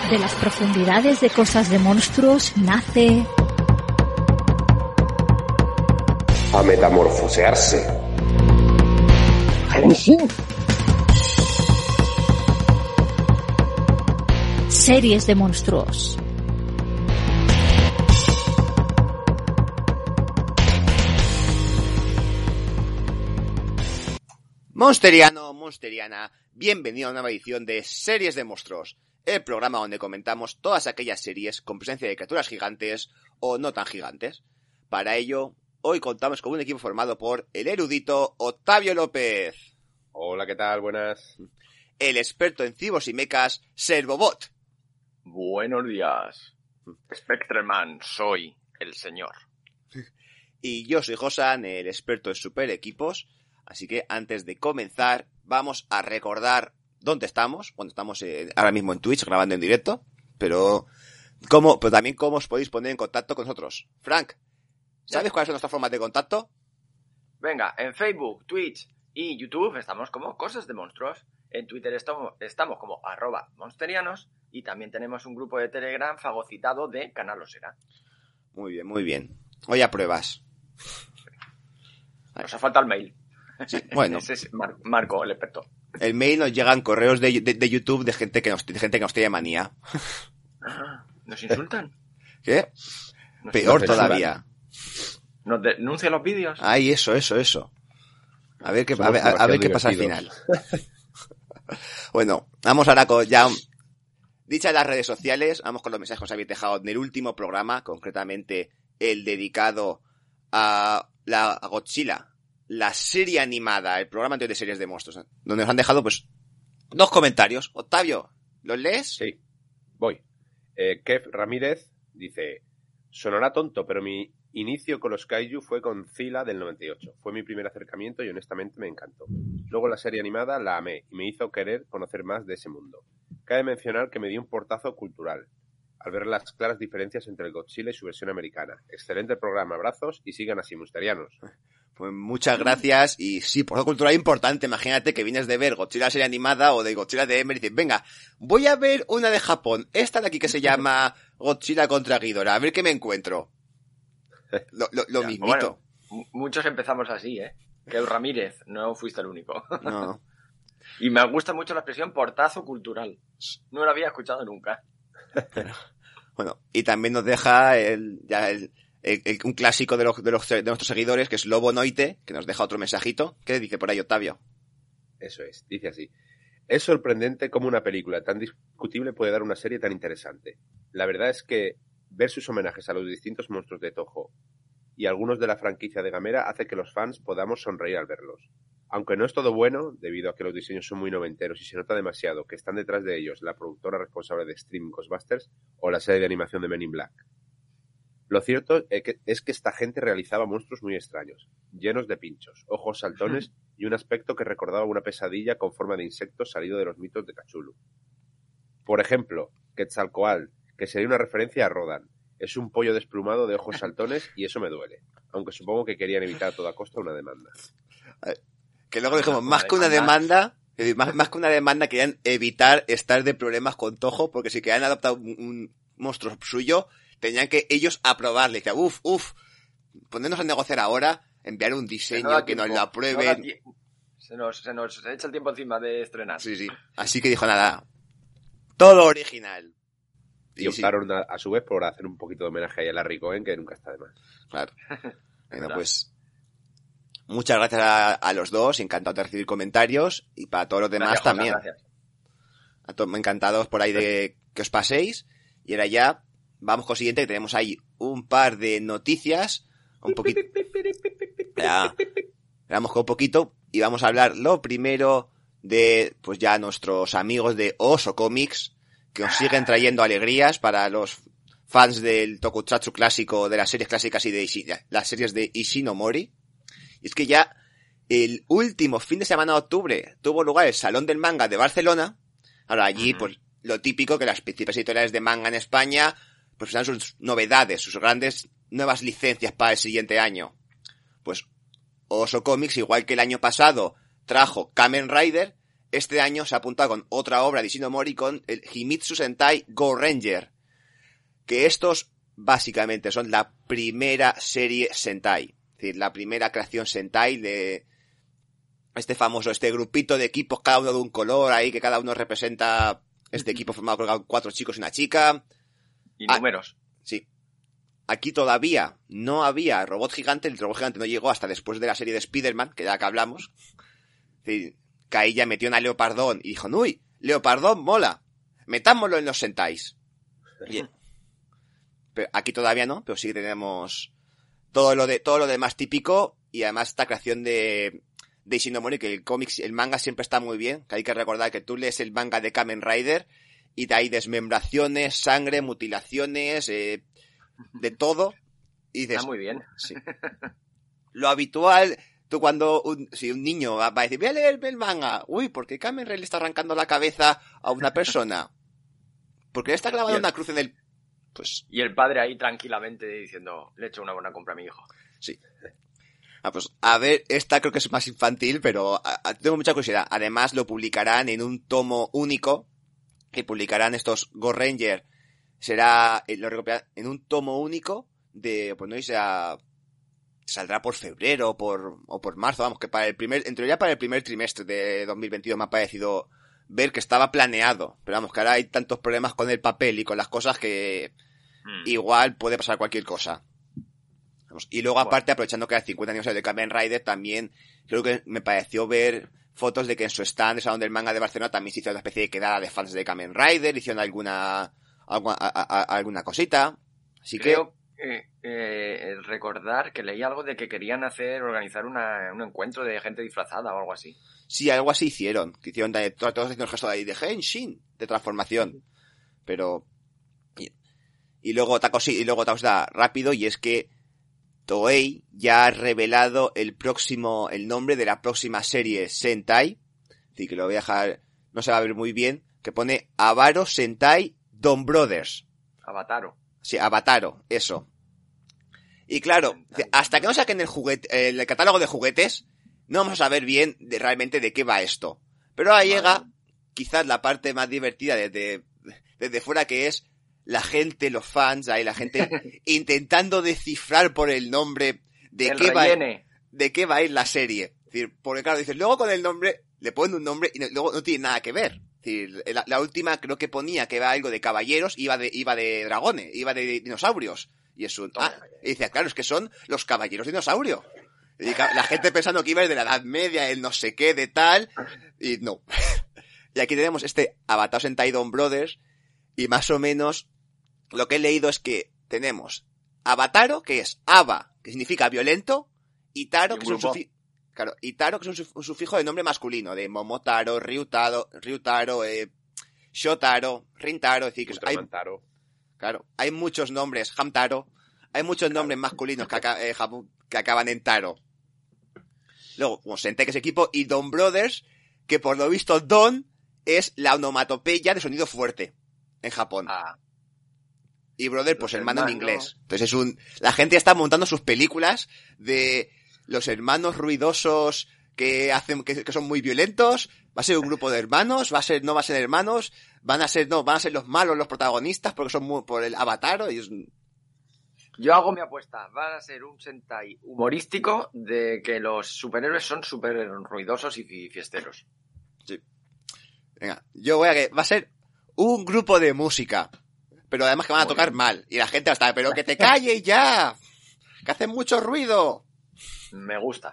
De las profundidades de Cosas de Monstruos nace... a metamorfosearse. Series de Monstruos. Monsteriano, Monsteriana, bienvenido a una nueva edición de Series de Monstruos, el programa donde comentamos todas aquellas series con presencia de criaturas gigantes o no tan gigantes. Para ello, hoy contamos con un equipo formado por el erudito Octavio López. Hola, ¿qué tal? Buenas. El experto en cibos y mechas, Servobot. Buenos días. Spectreman, soy el señor. Y yo soy Josan, el experto en super equipos. Así que antes de comenzar, vamos a recordar dónde estamos. Bueno, estamos ahora mismo en Twitch grabando en directo, pero también cómo os podéis poner en contacto con nosotros. Frank, ¿sabes cuáles son nuestras formas de contacto? Venga, en Facebook, Twitch y YouTube estamos como Cosas de Monstruos. En Twitter estamos como @monsterianos y también tenemos un grupo de Telegram fagocitado de Canal Osera. Muy bien, muy bien. Hoy a pruebas. Nos ha faltado el mail. Sí, bueno. Ese es Marco, el experto. El mail nos llegan correos de YouTube de gente que nos tiene manía. ¿Nos insultan? ¿Qué? Peor todavía. ¿Nos denuncian los vídeos? Ay, eso. A ver qué pasa al final. Bueno, vamos ahora con ya... Dichas las redes sociales, vamos con los mensajes que os habéis dejado en el último programa, concretamente el dedicado a Godzilla, la serie animada, el programa anterior de Series de Monstruos, donde nos han dejado pues 2 comentarios. Octavio, ¿los lees? Sí, voy. Kev Ramírez dice: sonará tonto, pero mi inicio con los kaiju fue con Zilla del 98. Fue mi primer acercamiento y honestamente me encantó. Luego la serie animada la amé y me hizo querer conocer más de ese mundo. Cabe mencionar que me dio un portazo cultural al ver las claras diferencias entre el Godzilla y su versión americana. Excelente programa, abrazos y sigan así, monsterianos. Pues muchas gracias, y sí, por cultura importante. Imagínate que vienes de ver Godzilla serie animada o de Godzilla de Emer y dices, venga, voy a ver una de Japón, esta de aquí que se llama Godzilla contra Ghidorah, a ver qué me encuentro. Lo mismito. Bueno, muchos empezamos así, Que Ramírez, no fuiste el único. No. Y me gusta mucho la expresión portazo cultural. No la había escuchado nunca. Bueno, y también nos deja un clásico de nuestros seguidores, que es Lobo Noite, que nos deja otro mensajito. ¿Qué dice por ahí, Octavio? Eso es, dice así: es sorprendente cómo una película tan discutible puede dar una serie tan interesante. La verdad es que ver sus homenajes a los distintos monstruos de Toho y algunos de la franquicia de Gamera hace que los fans podamos sonreír al verlos. Aunque no es todo bueno, debido a que los diseños son muy noventeros y se nota demasiado que están detrás de ellos la productora responsable de Extreme Ghostbusters o la serie de animación de Men in Black. Lo cierto es que esta gente realizaba monstruos muy extraños, llenos de pinchos, ojos saltones y un aspecto que recordaba una pesadilla con forma de insecto salido de los mitos de Cthulhu. Por ejemplo, Quetzalcóatl, que sería una referencia a Rodan. Es un pollo desplumado de ojos saltones y eso me duele, aunque supongo que querían evitar a toda costa una demanda. Que luego dijimos, más que una demanda, querían evitar estar de problemas con Toho, porque si querían adoptar un monstruo suyo, tenían que ellos aprobarle. Decía, ponernos a negociar ahora, enviar un diseño que nos lo aprueben. Se nos echa el tiempo encima de estrenar. Sí. Así que dijo, nada, todo original. Y optaron a su vez por hacer un poquito de homenaje a Larry Cohen, que nunca está de más. Claro. Bueno, pues muchas gracias a los dos, encantado de recibir comentarios, y para todos los demás también. Gracias. Encantados por ahí de que os paséis. Y ahora ya vamos con lo siguiente, que tenemos ahí un par de noticias, un poquito. Vamos con un poquito y vamos a hablar lo primero de, pues ya nuestros amigos de Oso Comics, que os siguen trayendo alegrías para los fans del tokusatsu clásico, de las series clásicas y de las series de Ishinomori. Y es que ya el último fin de semana de octubre tuvo lugar el Salón del Manga de Barcelona. Ahora allí, pues lo típico, que las principales editoriales de manga en España pues dan sus novedades, sus grandes nuevas licencias para el siguiente año. Pues Oso Comics, igual que el año pasado trajo Kamen Rider, este año se ha apuntado con otra obra de Ishinomori, con el Himitsu Sentai Go Ranger, que estos básicamente son la primera serie Sentai, es decir, la primera creación Sentai de este grupito de equipos, cada uno de un color ahí, que cada uno representa este equipo formado por 4 chicos y una chica. Y números. Sí. Aquí todavía no había robot gigante, el robot gigante no llegó hasta después de la serie de Spider-Man, que ya que hablamos. Es decir, que ahí ya metió una Leopardón y dijo, uy, Leopardón mola, metámoslo en los Sentais. Bien. Pero aquí todavía no, pero sí tenemos todo lo demás típico, y además esta creación de Ishinomori, que el manga siempre está muy bien, que hay que recordar que tú lees el manga de Kamen Rider y hay desmembraciones, sangre, mutilaciones, de todo, y dices, está muy bien. Sí. Lo habitual, tú cuando si un niño va a decir, voy a leerme el manga, ¿por qué Kamen Rider le está arrancando la cabeza a una persona? ¿Por qué le está clavando una cruz en el... Pues... Y el padre ahí tranquilamente diciendo, le he hecho una buena compra a mi hijo. Sí. Pues a ver, esta creo que es más infantil, pero tengo mucha curiosidad. Además lo publicarán en un tomo único, que publicarán estos Go Ranger. Será, lo recopilarán en un tomo único de, pues no sé, saldrá por febrero o por marzo, vamos, que para en teoría para el primer trimestre de 2022 me ha parecido ver que estaba planeado. Pero vamos, que ahora hay tantos problemas con el papel y con las cosas que igual puede pasar cualquier cosa. Y luego, aparte, aprovechando que era 50 aniversario de Kamen Rider, también creo que me pareció ver fotos de que en su stand, el Salón del Manga de Barcelona, también se hizo una especie de quedada de fans de Kamen Rider, hicieron alguna cosita. Así creo recordar que leí algo de que querían organizar un encuentro de gente disfrazada o algo así. Sí, algo así hicieron. Que hicieron todos haciendo el gesto ahí de Henshin, de transformación. Pero... Y luego otra cosa rápido, y es que Toei ya ha revelado el nombre de la próxima serie Sentai, así que lo voy a dejar, no se va a ver muy bien, que pone Avaro Sentai Don Brothers. Avataro. Sí, Avataro, eso. Y claro, hasta que no saquen el catálogo de juguetes, no vamos a saber bien realmente de qué va esto. Pero ahí llega quizás la parte más divertida desde fuera, que es la gente, los fans, ahí la gente intentando descifrar por el nombre de qué va a ir la serie. Es decir, porque claro, dices, luego con el nombre, le ponen un nombre y luego no tiene nada que ver. Es decir, la última creo que ponía que era algo de caballeros, iba de dragones, iba de dinosaurios. Y es y dice, claro, es que son los caballeros dinosaurio. Y la gente pensando que iba de la Edad Media, el no sé qué, de tal, y no. Y aquí tenemos este Avataro Sentai Don Brothers, y más o menos lo que he leído es que tenemos Avataro, que es Ava, que significa violento, y Taro, que es un sufijo de nombre masculino, de Momotaro, Ryutaro, Shotaro, Rintaro, es decir, que hay muchos nombres, Hamtaro, hay muchos nombres masculinos que acaban en Taro. Luego, Sentai, que es equipo, y Don Brothers, que por lo visto Don es la onomatopeya de sonido fuerte en Japón. Y Brother, pues hermano en inglés. Entonces la gente está montando sus películas de los hermanos ruidosos que son muy violentos. Va a ser un grupo de hermanos, no va a ser hermanos, van a ser los malos los protagonistas porque son por el Avataro. Yo hago mi apuesta, van a ser un Sentai humorístico de que los superhéroes son súper ruidosos y fiesteros. Sí. Venga, va a ser un grupo de música, pero además que van a tocar mal, y la gente va a estar, pero que te calles ya, que hacen mucho ruido. Me gusta.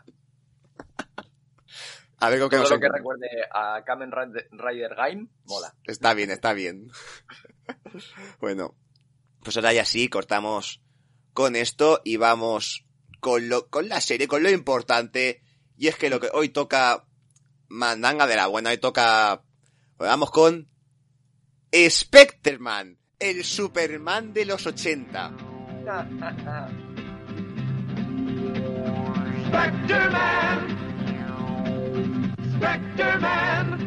A ver, todo lo que recuerde a Kamen Rider Game, mola. Está bien. Bueno, pues ahora ya sí, cortamos con esto y vamos con la serie, con lo importante, y es que lo que hoy toca mandanga de la buena, hoy toca, vamos con Spectreman, el Superman de los 80. Spectreman,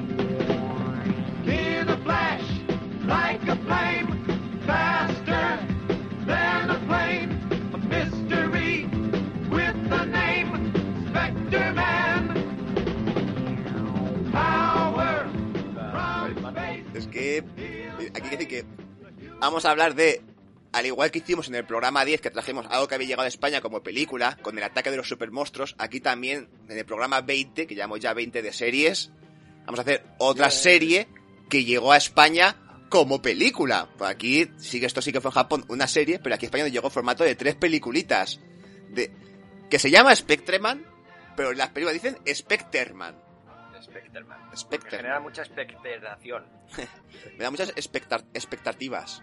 in a flash, like a flame, faster than a plane, a mystery with a name, Spectreman. How Es que aquí hay que decir que vamos a hablar de, al igual que hicimos en el programa 10, que trajimos algo que había llegado a España como película, con el ataque de los supermonstruos, aquí también en el programa 20, que llamamos ya 20 de series, vamos a hacer otra serie que llegó a España como película. Pues aquí sí que esto sí que fue en Japón una serie, pero aquí a España nos llegó en formato de 3 peliculitas, que se llama Spectreman, pero en las películas dicen Specterman. Specterman. Specterman. Porque genera mucha expectación. Me da muchas expectativas.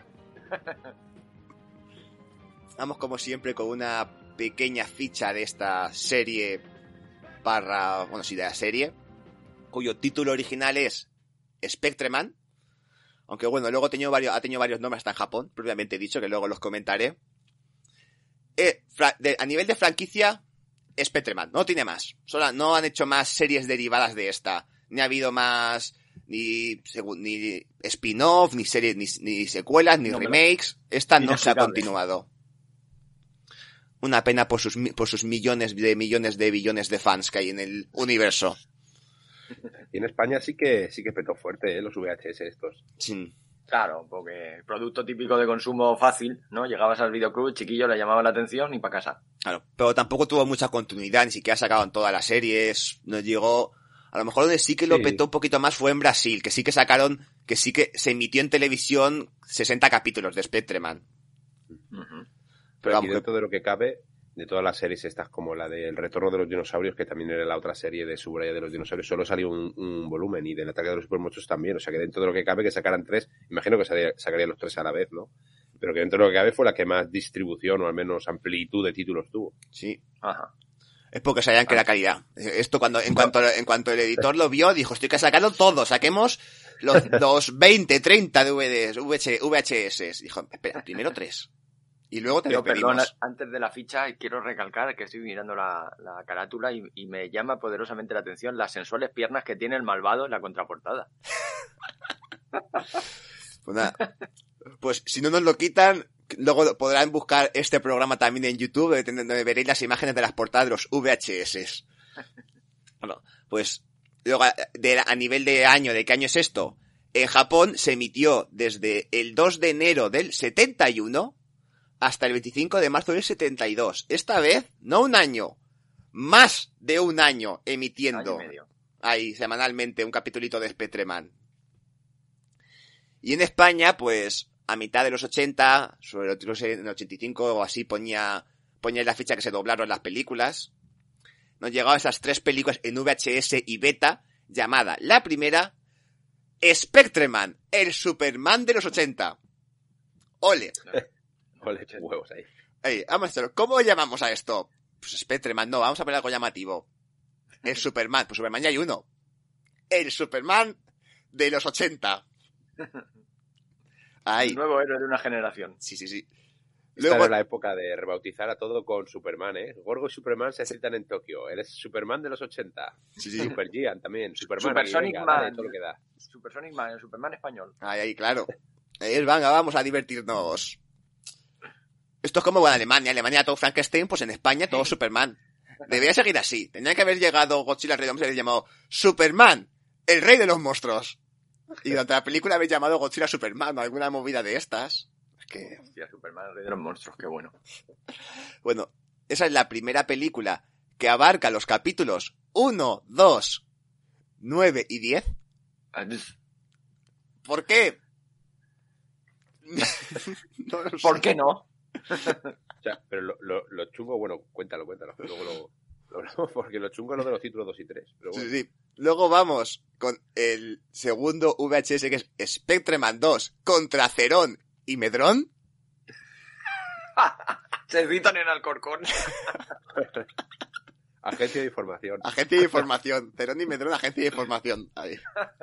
Vamos como siempre con una pequeña ficha de esta serie de la serie, cuyo título original es Spectreman, aunque bueno, luego ha tenido varios nombres hasta en Japón, propiamente dicho, que luego los comentaré. A nivel de franquicia, Spectreman, no tiene más. No han hecho más series derivadas de esta. Ni ha habido más ni spin-off, ni series, ni secuelas, ni remakes. Esta no se ha continuado. Una pena por sus millones de billones de fans que hay en el universo. Y en España sí que petó fuerte, los VHS estos. Sí. Claro, porque producto típico de consumo fácil, ¿no? Llegabas al videoclub, el chiquillo le llamaba la atención y para casa. Claro, pero tampoco tuvo mucha continuidad, ni siquiera sacaron todas las series, no llegó... A lo mejor donde sí que lo petó un poquito más fue en Brasil, que sí que se emitió en televisión 60 capítulos de Spectreman. Uh-huh. Pero aquí dentro de lo que cabe, de todas las series estas, como la del Retorno de los Dinosaurios, que también era la otra serie de Subraya de los Dinosaurios, solo salió un volumen, y del Ataque de los Supermonstruos también, o sea que dentro de lo que cabe que sacaran 3, imagino que sacarían los 3 a la vez, ¿no? Pero que dentro de lo que cabe fue la que más distribución, o al menos amplitud de títulos tuvo. Sí. Ajá. Es porque sabían que era calidad. Esto en cuanto el editor lo vio, dijo, estoy que sacarlo todo, saquemos los 20, 30 DVDs, VHS. Dijo, espera, primero 3. Y luego te lo pedimos. Perdón, antes de la ficha, quiero recalcar que estoy mirando la carátula y me llama poderosamente la atención las sensuales piernas que tiene el malvado en la contraportada. Pues si no nos lo quitan, luego podrán buscar este programa también en YouTube, donde veréis las imágenes de las portadas de los VHS. Bueno, pues luego a nivel de año, ¿de qué año es esto? En Japón se emitió desde el 2 de enero del 71 hasta el 25 de marzo del 72. Esta vez, no un año, más de un año emitiendo ahí semanalmente un capitulito de Spectreman. Y en España, pues, a mitad de los 80, sobre todo en el 85 o así, ponía en la ficha que se doblaron las películas. Nos llegaban esas 3 películas en VHS y beta, llamada la primera, Spectreman, el Superman de los 80. ¡Ole! Ole, huevos ahí. Vamos a hacerlo. ¿Cómo llamamos a esto? Pues Spectreman, no, vamos a poner algo llamativo. El Superman, pues Superman ya hay uno. El Superman de los 80. Ahí. El nuevo héroe de una generación. Sí. Luego era la época de rebautizar a todo con Superman, ¿eh? Gorgo y Superman se citan en Tokio. Él es Superman de los 80. Sí. Super Gian también. Superman. Supersonic Man. Todo lo que da. Supersonic Man, el Superman español. Ahí, claro. Venga, vamos a divertirnos. Esto es como en Alemania. En Alemania todo Frankenstein, pues en España todo Superman. Debería seguir así. Tendría que haber llegado Godzilla, el rey de los monstruos, y haber llamado Superman, el rey de los monstruos. Y durante la película habéis llamado Godzilla Superman o alguna movida de estas. Es que... Hostia, Superman, el rey de los monstruos, qué bueno. Bueno, esa es la primera película que abarca los capítulos 1, 2, 9 y 10. ¿Por qué? No lo sé. ¿Por qué no? O sea, pero lo chungo, bueno, cuéntalo. Luego lo hablamos, porque lo chungo es lo de los títulos 2 y 3. Pero bueno. Sí. Luego vamos con el segundo VHS, que es Spectreman 2 contra Cerón y Medrón. Se citan en Alcorcón. Agencia de información. Cerón y Medrón, agencia de información. Ahí.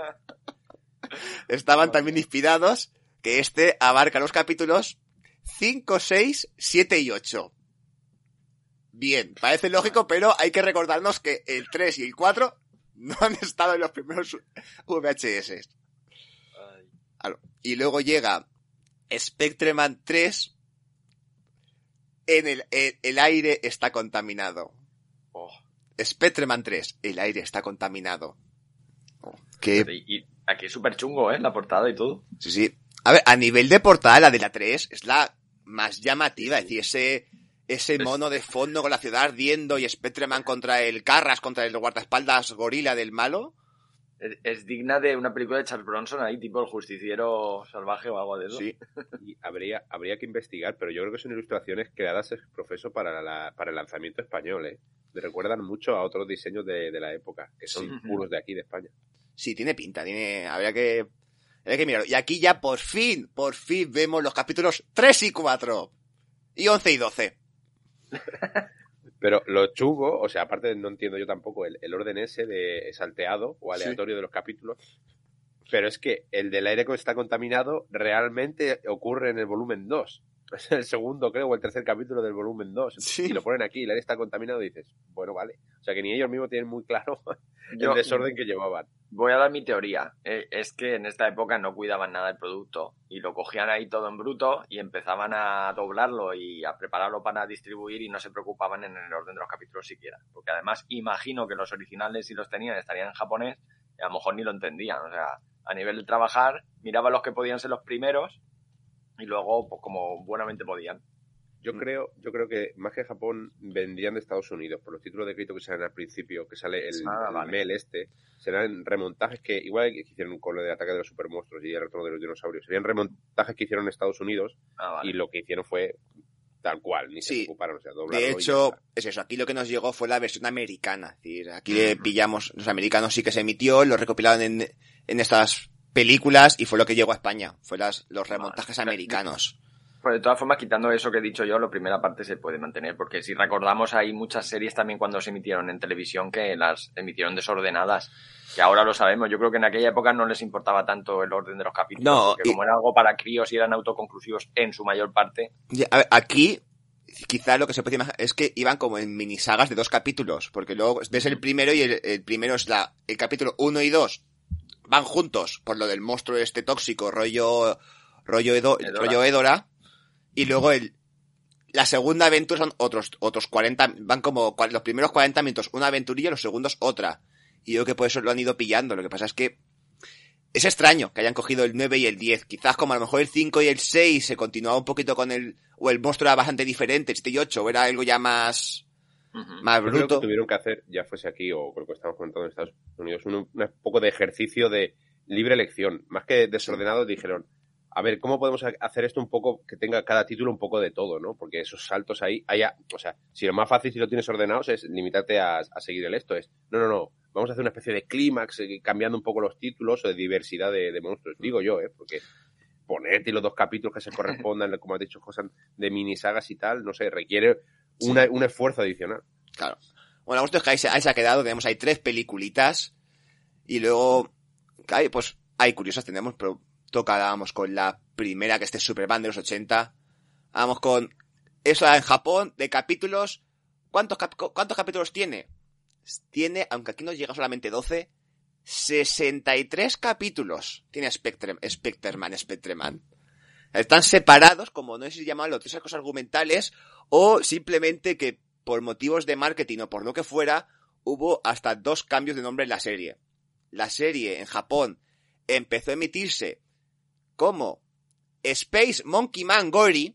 Estaban también inspirados, que este abarca los capítulos 5, 6, 7 y 8. Bien, parece lógico, pero hay que recordarnos que el 3 y el 4 no han estado en los primeros VHS. Y luego llega Spectreman 3. El aire está contaminado. Spectreman 3, el aire está contaminado. Y Aquí es súper chungo, la portada y todo. Sí, sí. A ver, a nivel de portada, la de la 3 es la más llamativa. Es decir, ese mono de fondo con la ciudad ardiendo y Spectreman contra el Carras, contra el guardaespaldas gorila del malo. Es digna de una película de Charles Bronson ahí, tipo El Justiciero Salvaje o algo de eso. Sí. Y habría que investigar, pero yo creo que son ilustraciones creadas ex profeso para el lanzamiento español, ¿eh? Me recuerdan mucho a otros diseños de la época, que son puros de aquí, de España. Sí, tiene pinta, habría que mirarlo. Y aquí ya por fin vemos los capítulos 3 y 4. Y 11 y 12. Pero lo chungo, o sea, aparte no entiendo yo tampoco el orden ese de salteado o aleatorio de los capítulos, pero es que el del aire que está contaminado realmente ocurre en el volumen 2. Es el segundo, creo, o el tercer capítulo del volumen 2. Sí. Y lo ponen aquí, el aire está contaminado y dices, bueno, vale. O sea, que ni ellos mismos tienen muy claro el desorden que llevaban. Voy a dar mi teoría. Es que en esta época no cuidaban nada del producto y lo cogían ahí todo en bruto y empezaban a doblarlo y a prepararlo para distribuir y no se preocupaban en el orden de los capítulos siquiera. Porque además imagino que los originales, si los tenían, estarían en japonés y a lo mejor ni lo entendían. O sea, a nivel de trabajar, miraban los que podían ser los primeros y luego, pues como buenamente podían. Yo creo que más que Japón vendrían de Estados Unidos por los títulos de crédito que salen al principio, que sale el vale. mail serán remontajes que igual que hicieron con lo de Ataque de los Supermonstruos y el retorno de los dinosaurios, serían remontajes que hicieron en Estados Unidos Vale. y lo que hicieron fue tal cual, ni se preocuparon, o sea, doblarlo. De hecho, es eso, aquí lo que nos llegó fue la versión americana, es decir, aquí le pillamos, los americanos sí que se emitió, lo recopilaron en estas películas y fue lo que llegó a España, fue los remontajes americanos. Pues de todas formas, quitando eso que he dicho yo, la primera parte se puede mantener, porque si recordamos hay muchas series también cuando se emitieron en televisión que las emitieron desordenadas, que ahora lo sabemos. Yo creo que en aquella época no les importaba tanto el orden de los capítulos, No, porque como era algo para críos y eran autoconclusivos en su mayor parte. A ver, aquí quizá lo que se puede imaginar es que iban como en minisagas de 2 capítulos, porque luego ves el primero y el primero es el capítulo 1 y 2 van juntos por lo del monstruo este tóxico, rollo Edora. Y luego la segunda aventura son otros 40, van como los primeros 40 minutos una aventurilla, los segundos otra. Y yo creo que por eso lo han ido pillando. Lo que pasa es que es extraño que hayan cogido el 9 y el 10. Quizás como a lo mejor el 5 y el 6 se continuaba un poquito con o el monstruo era bastante diferente, el 7 y 8, o era algo ya más bruto. Creo que tuvieron que hacer, ya fuese aquí o con lo que estamos comentando en Estados Unidos, un poco de ejercicio de libre elección. Más que desordenado, dijeron, a ver, ¿cómo podemos hacer esto un poco que tenga cada título un poco de todo, ¿no? Porque esos saltos ahí, o sea, si lo más fácil si lo tienes ordenado es limitarte a seguir el esto. No. Vamos a hacer una especie de clímax, cambiando un poco los títulos o de diversidad de monstruos. Digo yo, porque ponerte los 2 capítulos que se correspondan, como has dicho, cosas de minisagas y tal, no sé, requiere un esfuerzo adicional. Claro. Bueno, a gusto es que ahí se ha quedado, tenemos ahí 3 peliculitas y luego, pues hay curiosas, tenemos, pero vamos con la primera, que es Superman de los 80. Vamos con eso en Japón, de capítulos. ¿Cuántos capítulos tiene? Tiene, aunque aquí nos llega solamente 12, 63 capítulos. Tiene Spectreman. Están separados, como no sé si llamarlo, esas cosas argumentales, o simplemente que por motivos de marketing o por lo que fuera, hubo hasta 2 cambios de nombre en la serie. La serie en Japón empezó a emitirse como Space Monkey Man Gory,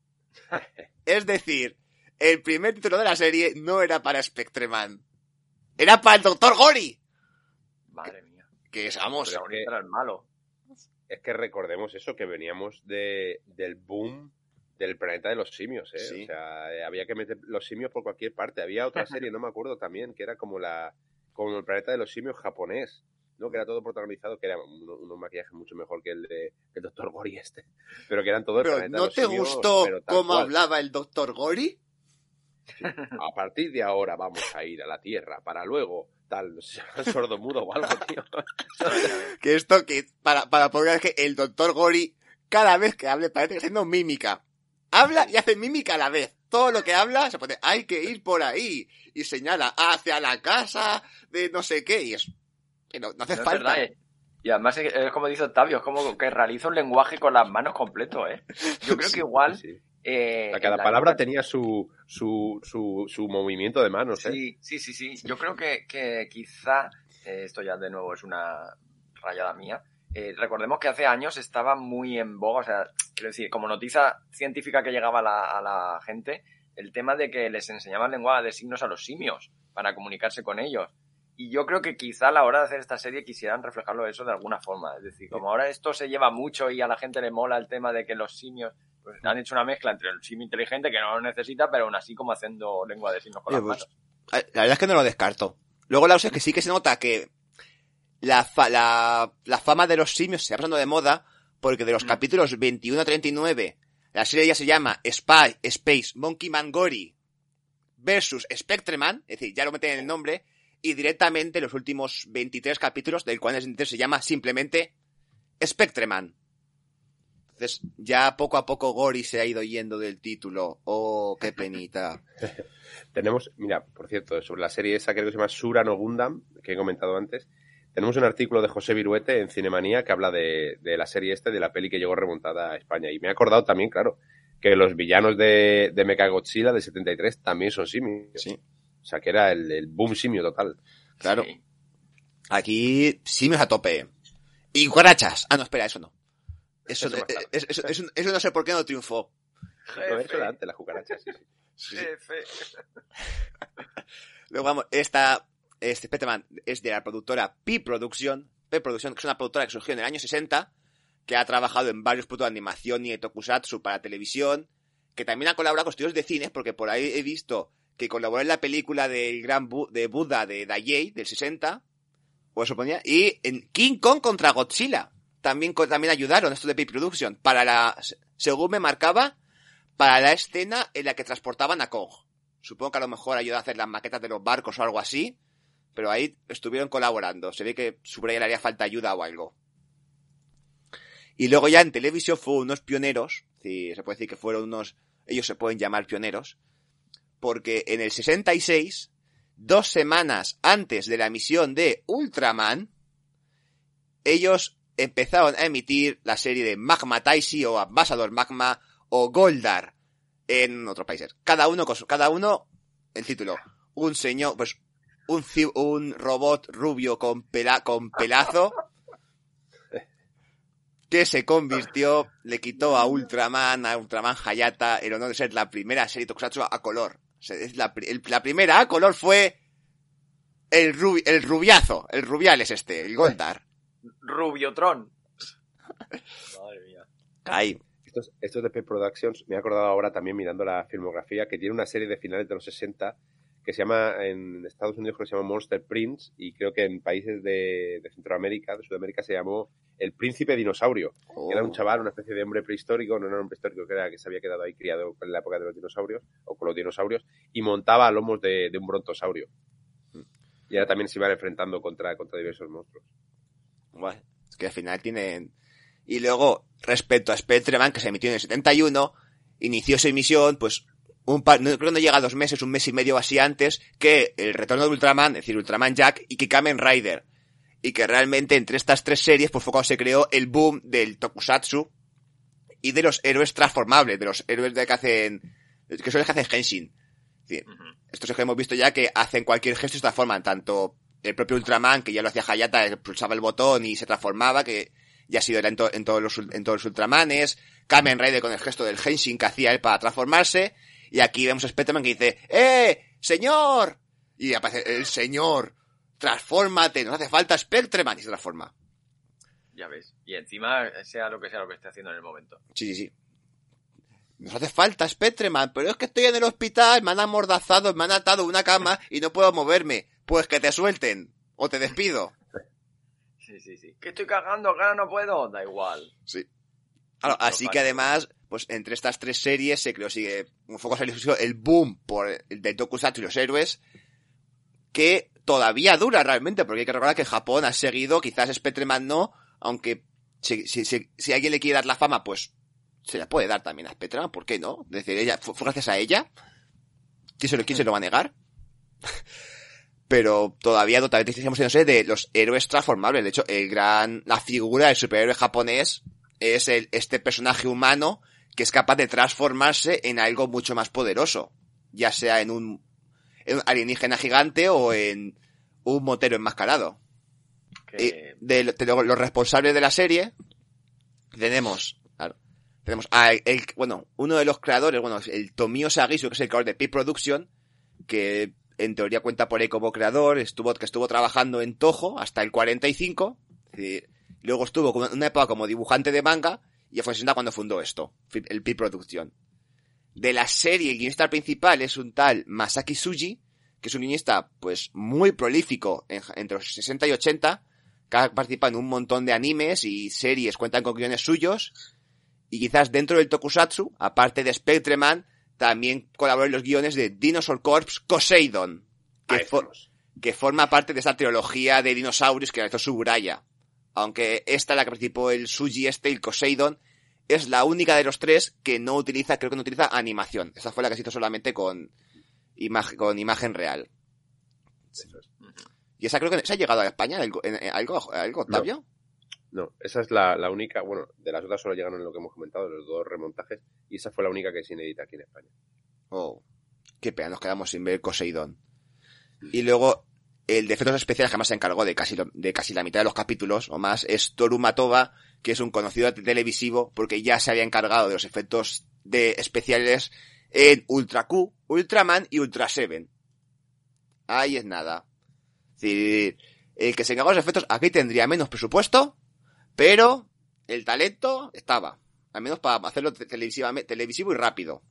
es decir, el primer título de la serie no era para Spectreman, era para el Dr. Gory. Madre mía. Que es, vamos, era el malo. Es que recordemos eso, que veníamos del boom del planeta de los simios, Sí. O sea, había que meter los simios por cualquier parte. Había otra serie, no me acuerdo también, que era como el planeta de los simios japonés, ¿no? Que era todo protagonizado, que era unos maquillajes mucho mejor que el Dr. Gory pero que eran todo el pero planeta ¿no de los te simios, gustó pero tal cómo cual. hablaba el Dr. Gory? Sí. A partir de ahora vamos a ir a la Tierra para luego tal sordomudo o algo, tío. Que esto, que para poder ver que el Dr. Gory cada vez que hable parece que está haciendo mímica. Habla y hace mímica a la vez. Todo lo que habla se pone, hay que ir por ahí. Y señala hacia la casa de no sé qué. Y es que no hace No, falta. verdad, Y además es como dice Octavio, es como que realiza un lenguaje con las manos completo, Yo creo que igual... Sí. Cada palabra tenía su movimiento de manos, Sí. Yo creo que quizá, esto ya de nuevo es una rayada mía. Recordemos que hace años estaba muy en boga, o sea, quiero decir, como noticia científica que llegaba a la gente, el tema de que les enseñaban lenguaje de signos a los simios para comunicarse con ellos. Y yo creo que quizá a la hora de hacer esta serie quisieran reflejarlo eso de alguna forma. Es decir, como ahora esto se lleva mucho y a la gente le mola el tema de que los simios pues, han hecho una mezcla entre el simio inteligente que no lo necesita, pero aún así como haciendo lengua de signos con las manos. La verdad es que no lo descarto. Luego la cosa es que sí que se nota que la fama de los simios se va pasando de moda porque de los capítulos 21 a 39 la serie ya se llama Spy, Space, Monkey Man Gory versus Spectreman, es decir, ya lo meten en el nombre, y directamente los últimos 23 capítulos, del cual se llama simplemente Spectreman. Entonces, ya poco a poco Gory se ha ido yendo del título. Oh, qué penita. Tenemos, mira, por cierto, sobre la serie esa, creo que se llama Sura no Gundam, que he comentado antes. Tenemos un artículo de José Viruete en Cinemanía que habla de la serie de la peli que llegó remontada a España. Y me he acordado también, claro, que los villanos de Mechagodzilla del 73 también son simios. Sí. O sea, que era el boom simio total. Claro. Sí. Aquí simios a tope. Y cucarachas. Ah, no, espera, eso no. Eso no sé por qué no triunfó. Lo he hecho antes, las cucarachas, sí. Jefe. Luego vamos, Spectreman es de la productora P-Production, que es una productora que surgió en el año 60, que ha trabajado en varios productos de animación y de tokusatsu para televisión, que también ha colaborado con estudios de cine, porque por ahí he visto que colaboró en la película del gran de Buda de Daiei, del 60, o eso ponía, y en King Kong contra Godzilla. También ayudaron estos de P-Production según me marcaba, para la escena en la que transportaban a Kong. Supongo que a lo mejor ayudó a hacer las maquetas de los barcos o algo así, pero ahí estuvieron colaborando. Se ve que por ahí le haría falta ayuda o algo. Y luego ya en televisión fue unos pioneros, sí, se puede decir que fueron ellos se pueden llamar pioneros, porque en el 66, 2 semanas antes de la emisión de Ultraman, ellos empezaron a emitir la serie de Magma Taisi o Ambassador Magma o Goldar en otros países. Cada uno, el título. Un señor, pues, un robot rubio con pelazo que se convirtió, le quitó a Ultraman Hayata el honor de ser la primera serie tokusatsu a color. O sea, la primera a color fue el rubiazo, el rubial es el Goldar. Rubiotron. Madre mía. Ahí. Estos de P-Productions, me he acordado ahora también mirando la filmografía, que tiene una serie de finales de los 60 que se llama, en Estados Unidos creo que se llama Monster Prince, y creo que en países de Centroamérica, de Sudamérica, se llamó El Príncipe Dinosaurio. Oh. Que era un chaval, una especie de hombre prehistórico, no era un hombre prehistórico, que se había quedado ahí criado en la época de los dinosaurios, o con los dinosaurios, y montaba a lomos de un brontosaurio. Y ahora también se iban enfrentando contra diversos monstruos. Bueno, es que al final tienen... Y luego, respecto a Spectreman, que se emitió en el 71, inició su emisión, pues, creo que no llega a 2 meses, 1 mes y medio así antes, que el retorno de Ultraman, es decir, Ultraman Jack, y que Kamen Rider. Y que realmente entre estas 3 series, pues fue cuando se creó el boom del tokusatsu y de los héroes transformables, de los héroes que son los que hacen Henshin. Es decir, estos es que hemos visto ya que hacen cualquier gesto y se transforman, tanto el propio Ultraman, que ya lo hacía Hayata, pulsaba el botón y se transformaba, que ya ha sido en todos los Ultramanes, Kamen Rider con el gesto del Henshin que hacía él para transformarse, y aquí vemos a Spectreman que dice, señor, y aparece el señor, transfórmate, nos hace falta Spectreman, y se transforma. Ya ves, y encima sea lo que esté haciendo en el momento. Sí. Nos hace falta Spectreman, pero es que estoy en el hospital, me han amordazado, me han atado a una cama y no puedo moverme. Pues que te suelten, o te despido. Sí. ¿Que estoy cagando? ¿Que ahora no puedo? Da igual. Sí. Claro, así que además, pues entre estas 3 series se creó, sigue un foco el boom por el de tokusatsu y los héroes, que todavía dura realmente, porque hay que recordar que en Japón ha seguido, quizás Spectreman no, aunque si alguien le quiere dar la fama, pues se la puede dar también a Spectreman, ¿por qué no? Es decir, ella, fue gracias a ella. ¿Quién se lo va a negar? Pero todavía estamos en de los héroes transformables. De hecho, la figura del superhéroe japonés es este personaje humano que es capaz de transformarse en algo mucho más poderoso. Ya sea en un alienígena gigante o en un motero enmascarado. De los responsables de la serie, tenemos uno de los creadores, el Tomio Sagisu, que es el creador de Peep Production, que en teoría cuenta por ahí como creador, que estuvo trabajando en Toho hasta el 45, y luego estuvo una época como dibujante de manga, y fue cuando fundó esto, el Peep Production. De la serie, el guionista principal es un tal Masaki Tsuji, que es un guionista pues muy prolífico entre los 60 y 80, que ha participado en un montón de animes y series, cuentan con guiones suyos, y quizás dentro del tokusatsu, aparte de Spectreman, también colaboró en los guiones de Dinosaur Corps Poseidon, que forma parte de esa trilogía de dinosaurios que realizó Suburaya. Aunque esta, la que participó el Tsuji el Poseidon, es la única de los tres que creo que no utiliza animación. Esta fue la que se hizo solamente con imagen real. Y esa creo que se ha llegado a España, ¿algo Octavio? No, esa es la única, bueno, de las otras solo llegaron en lo que hemos comentado, los 2 remontajes, y esa fue la única que se inédita aquí en España. Oh, qué pena, nos quedamos sin ver Poseidon. Y luego, el de efectos especiales que más se encargó de casi la mitad de los capítulos, o más, es Toru Matoba, que es un conocido televisivo, porque ya se había encargado de los efectos especiales en Ultra Q, Ultraman y Ultra Seven. Ahí es nada. Es decir, el que se encargó de los efectos aquí tendría menos presupuesto, pero el talento estaba. Al menos para hacerlo televisivo y rápido.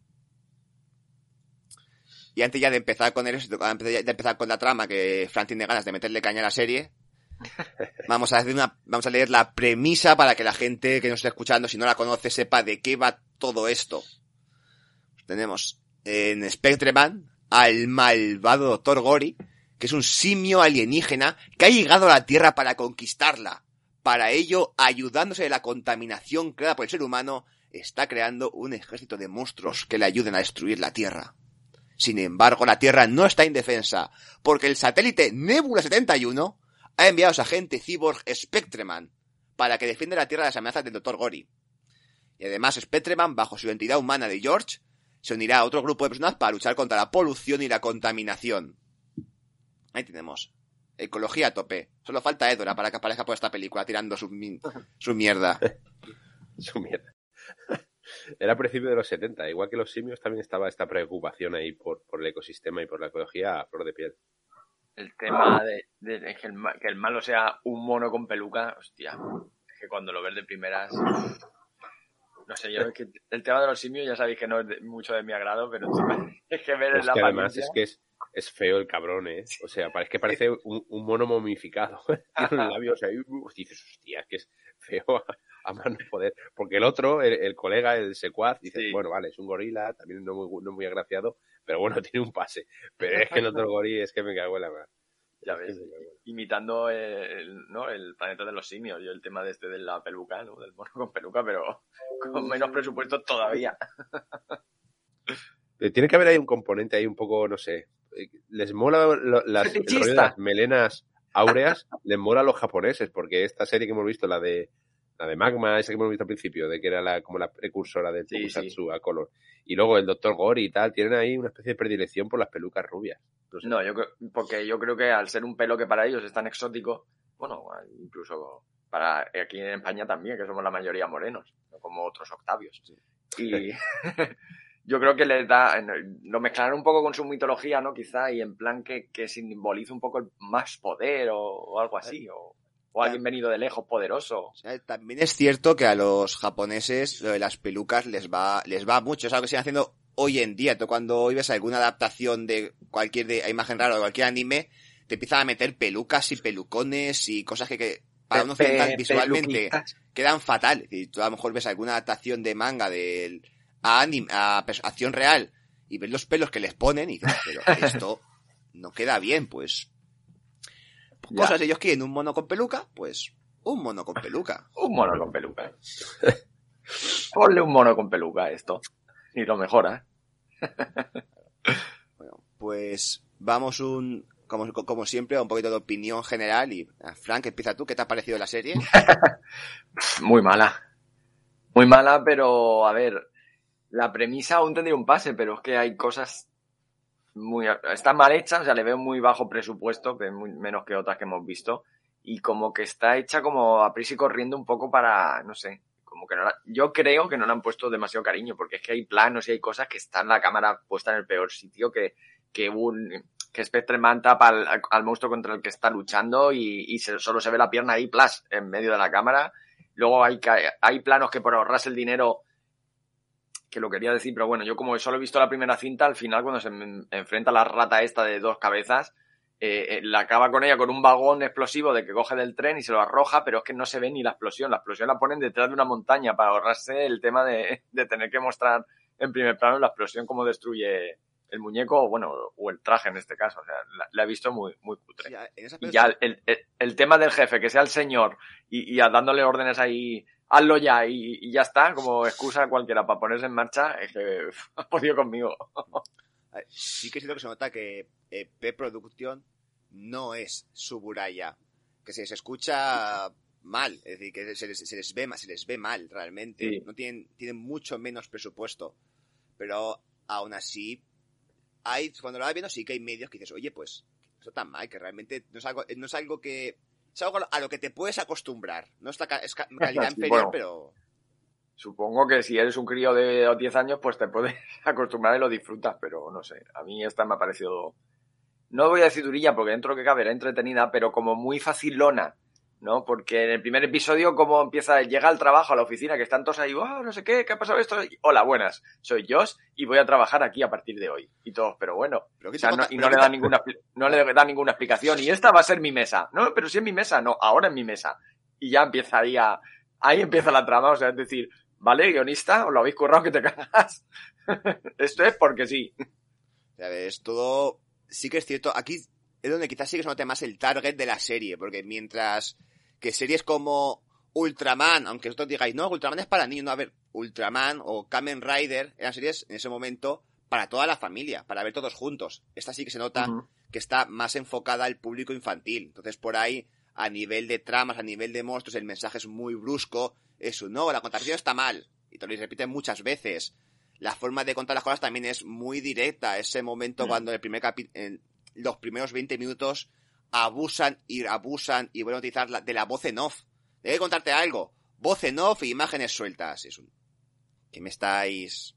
Y antes ya de empezar con la trama, que Fran tiene ganas de meterle caña a la serie, vamos a leer la premisa para que la gente que nos está escuchando, si no la conoce, sepa de qué va todo esto. Tenemos en Spectreman al malvado Dr. Gori, que es un simio alienígena que ha llegado a la Tierra para conquistarla. Para ello, ayudándose de la contaminación creada por el ser humano, está creando un ejército de monstruos que le ayuden a destruir la Tierra. Sin embargo, la Tierra no está indefensa, porque el satélite Nebula 71 ha enviado a su agente cyborg Spectreman para que defienda la Tierra de las amenazas del Dr. Gori. Y además, Spectreman, bajo su identidad humana de George, se unirá a otro grupo de personas para luchar contra la polución y la contaminación. Ahí tenemos. Ecología a tope. Solo falta Edora para que aparezca por esta película tirando su mierda. Su mierda. Era a principios de los 70. Igual que los simios, también estaba esta preocupación ahí por el ecosistema y por la ecología a flor de piel. El tema de que el malo sea un mono con peluca, hostia. Es que cuando lo ves de primeras... No sé, yo es que el tema de los simios ya sabéis que no es mucho de mi agrado, pero es que ver es la que además apariencia... es feo el cabrón, ¿eh? O sea, parece un mono momificado. Tiene los labios ahí. Dices, hostia, que es feo a más no poder. Porque el otro, el colega, el secuaz, dice, Sí. bueno, vale, es un gorila, también no muy agraciado, pero bueno, tiene un pase. Pero es que el otro gorila es que me cago en la mar. Ya ves, imitando el planeta de los simios, yo el tema de la peluca, ¿no? Del mono con peluca, pero con menos presupuesto todavía. Tiene que haber ahí un componente ahí un poco, no sé, les mola el rollo de las melenas áureas, les mola a los japoneses, porque esta serie que hemos visto, la de Magma, esa que hemos visto al principio, de que era como la precursora del Tokusatsu a color, y luego el Dr. Gori y tal, tienen ahí una especie de predilección por las pelucas rubias. No sé. No, porque yo creo que al ser un pelo que para ellos es tan exótico, bueno, incluso para aquí en España también, que somos la mayoría morenos, no como otros Octavios. Y yo creo que les da, lo mezclarán un poco con su mitología, ¿no? Quizá, y en plan que simboliza un poco más poder o algo así, o alguien venido de lejos poderoso. O sea, también es cierto que a los japoneses lo de las pelucas les va mucho, es algo que siguen haciendo hoy en día. Tú cuando ves alguna adaptación de cualquier imagen rara o de cualquier anime, te empiezan a meter pelucas y pelucones y cosas que para un occidental visualmente quedan fatal. Y tú a lo mejor ves alguna adaptación de manga a acción real y ves los pelos que les ponen y dices, pero esto no queda bien, pues cosas, ellos quieren un mono con peluca, pues un mono con peluca. Un mono con peluca. Ponle un mono con peluca a esto y lo mejora. Bueno, pues vamos como siempre a un poquito de opinión general y Frank, empieza tú, ¿qué te ha parecido la serie? Muy mala, pero a ver, la premisa aún tendría un pase, pero es que hay cosas están mal hechas, o sea, le veo muy bajo presupuesto, menos que otras que hemos visto, y como que está hecha como a prisa y corriendo un poco para, no sé, como que yo creo que no le han puesto demasiado cariño, porque es que hay planos y hay cosas que están la cámara puesta en el peor sitio, que Spectreman tapa al monstruo contra el que está luchando y solo se ve la pierna ahí, plas, en medio de la cámara. Luego hay planos que por ahorrarse el dinero, que lo quería decir, pero bueno, yo como solo he visto la primera cinta, al final cuando se enfrenta a la rata esta de 2 cabezas, la acaba con ella con un vagón explosivo de que coge del tren y se lo arroja, pero es que no se ve ni la explosión la ponen detrás de una montaña para ahorrarse el tema de tener que mostrar en primer plano la explosión, cómo destruye el muñeco, o el traje en este caso. O sea, la he visto muy, muy cutre. Sí, en esa y ya el tema del jefe, que sea el señor y dándole órdenes ahí, hazlo ya y ya está, como excusa cualquiera para ponerse en marcha, es que has podido conmigo. Sí que es cierto que se nota que P-Producción no es Suburaya, que se escucha mal, es decir, que se les ve mal realmente. Sí. No tienen mucho menos presupuesto, pero aún así cuando lo vas viendo sí que hay medios que dices, oye, pues no está tan mal, que realmente no es algo que es algo a lo que te puedes acostumbrar. No es calidad Sí, inferior, bueno, pero supongo que si eres un crío de 10 años, pues te puedes acostumbrar y lo disfrutas, pero no sé, a mí esta me ha parecido, no voy a decir durilla porque dentro que cabe era entretenida, pero como muy facilona, ¿no? Porque en el primer episodio, como llega al trabajo, a la oficina, que están todos ahí, no sé qué ha pasado esto. Hola, buenas, soy Josh y voy a trabajar aquí a partir de hoy. Y todos, pero bueno, Pero o sea, no le da ninguna explicación. Y esta va a ser mi mesa. No, pero si es mi mesa, no, ahora es mi mesa. Y ya empieza ahí empieza la trama, o sea, es decir, vale, guionista, os lo habéis currado que te cagas. Esto es porque sí. ¿sabes? Todo sí que es cierto. Aquí es donde quizás sí que se note más el target de la serie, porque mientras que series como Ultraman, aunque vosotros digáis, no, Ultraman es para niños, no, a ver, Ultraman o Kamen Rider eran series en ese momento para toda la familia, para ver todos juntos. Esta sí que se nota que está más enfocada al público infantil. Entonces, por ahí, a nivel de tramas, a nivel de monstruos, el mensaje es muy brusco. Es no, la contaminación está mal. Y te lo repiten muchas veces. La forma de contar las cosas también es muy directa. Ese momento cuando en los primeros 20 minutos abusan y vuelven a utilizar de la voz en off. Debe contarte algo. Voz en off y imágenes sueltas. ¿Qué me estáis...?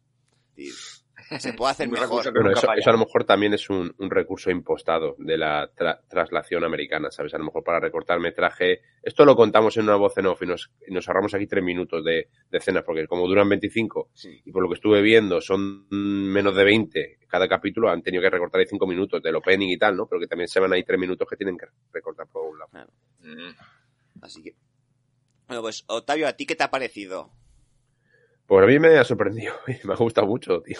Se puede hacer mejor. Bueno, eso a lo mejor también es un recurso impostado de la traslación americana, ¿sabes? A lo mejor para recortar metraje. Esto lo contamos en una voz en off y nos ahorramos aquí 3 minutos de escenas, porque como duran 25 y por lo que estuve viendo son menos de 20 cada capítulo, han tenido que recortar ahí 5 minutos del opening y tal, ¿no? Pero que también se van ahí 3 minutos que tienen que recortar por un lado. Claro. Así que... Bueno, pues Octavio, ¿a ti qué te ha parecido? Pues a mí me ha sorprendido y me ha gustado mucho, tío.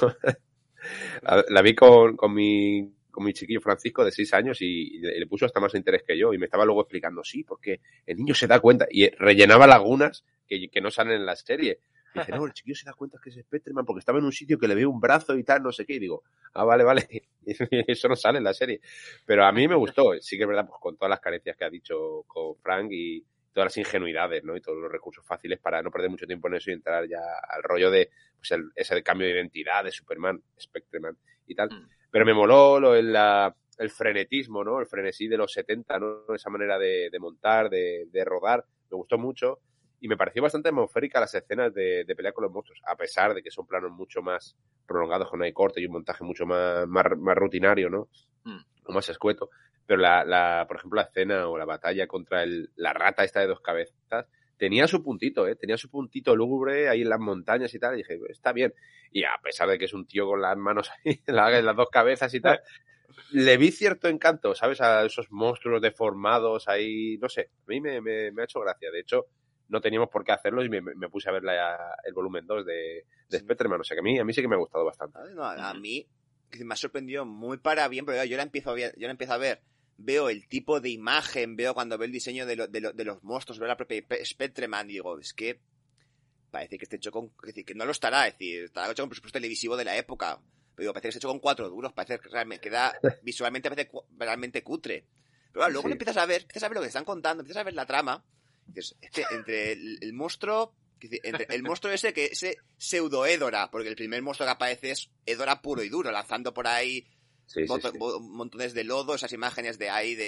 La vi con mi chiquillo Francisco de 6 años y le puso hasta más interés que yo y me estaba luego explicando, sí, porque el niño se da cuenta y rellenaba lagunas que no salen en la serie. Y dice, no, el chiquillo se da cuenta que es Spectreman porque estaba en un sitio que le ve un brazo y tal, no sé qué. Y digo, vale. Eso no sale en la serie. Pero a mí me gustó. Sí que es verdad, pues con todas las carencias que ha dicho con Frank y todas las ingenuidades, ¿no? Y todos los recursos fáciles para no perder mucho tiempo en eso y entrar ya al rollo de pues ese cambio de identidad de Superman, Spectreman y tal. Pero me moló el frenetismo, ¿no? El frenesí de los 70, ¿no? Esa manera de montar, de rodar. Me gustó mucho y me pareció bastante atmosférica las escenas de pelea con los monstruos, a pesar de que son planos mucho más prolongados, con hay corte y un montaje mucho más rutinario, ¿no? O más escueto. Pero por ejemplo, la escena o la batalla contra la rata esta de 2 cabezas tenía su puntito, tenía su puntito lúgubre ahí en las montañas y tal, y dije, está bien. Y a pesar de que es un tío con las manos ahí en las 2 cabezas y tal, le vi cierto encanto, ¿sabes? A esos monstruos deformados ahí, no sé, a mí me ha hecho gracia. De hecho, no teníamos por qué hacerlo y me puse a ver el volumen 2 de Spectreman, o sea que a mí sí que me ha gustado bastante. No, a mí me ha sorprendido muy para bien, pero yo la empiezo a ver, veo el tipo de imagen, veo cuando veo el diseño de los monstruos, veo la propia Spectreman y digo, es que parece que esté hecho que no lo estará, es decir, estará hecho con presupuesto televisivo de la época, pero parece que está hecho con 4 duros, parece que realmente visualmente parece realmente cutre. Pero luego empiezas a ver lo que están contando, empiezas a ver la trama, y dices, es que entre el monstruo, entre el monstruo ese pseudo Edora, porque el primer monstruo que aparece es Edora puro y duro, lanzando por ahí montones de lodo, esas imágenes de ahí de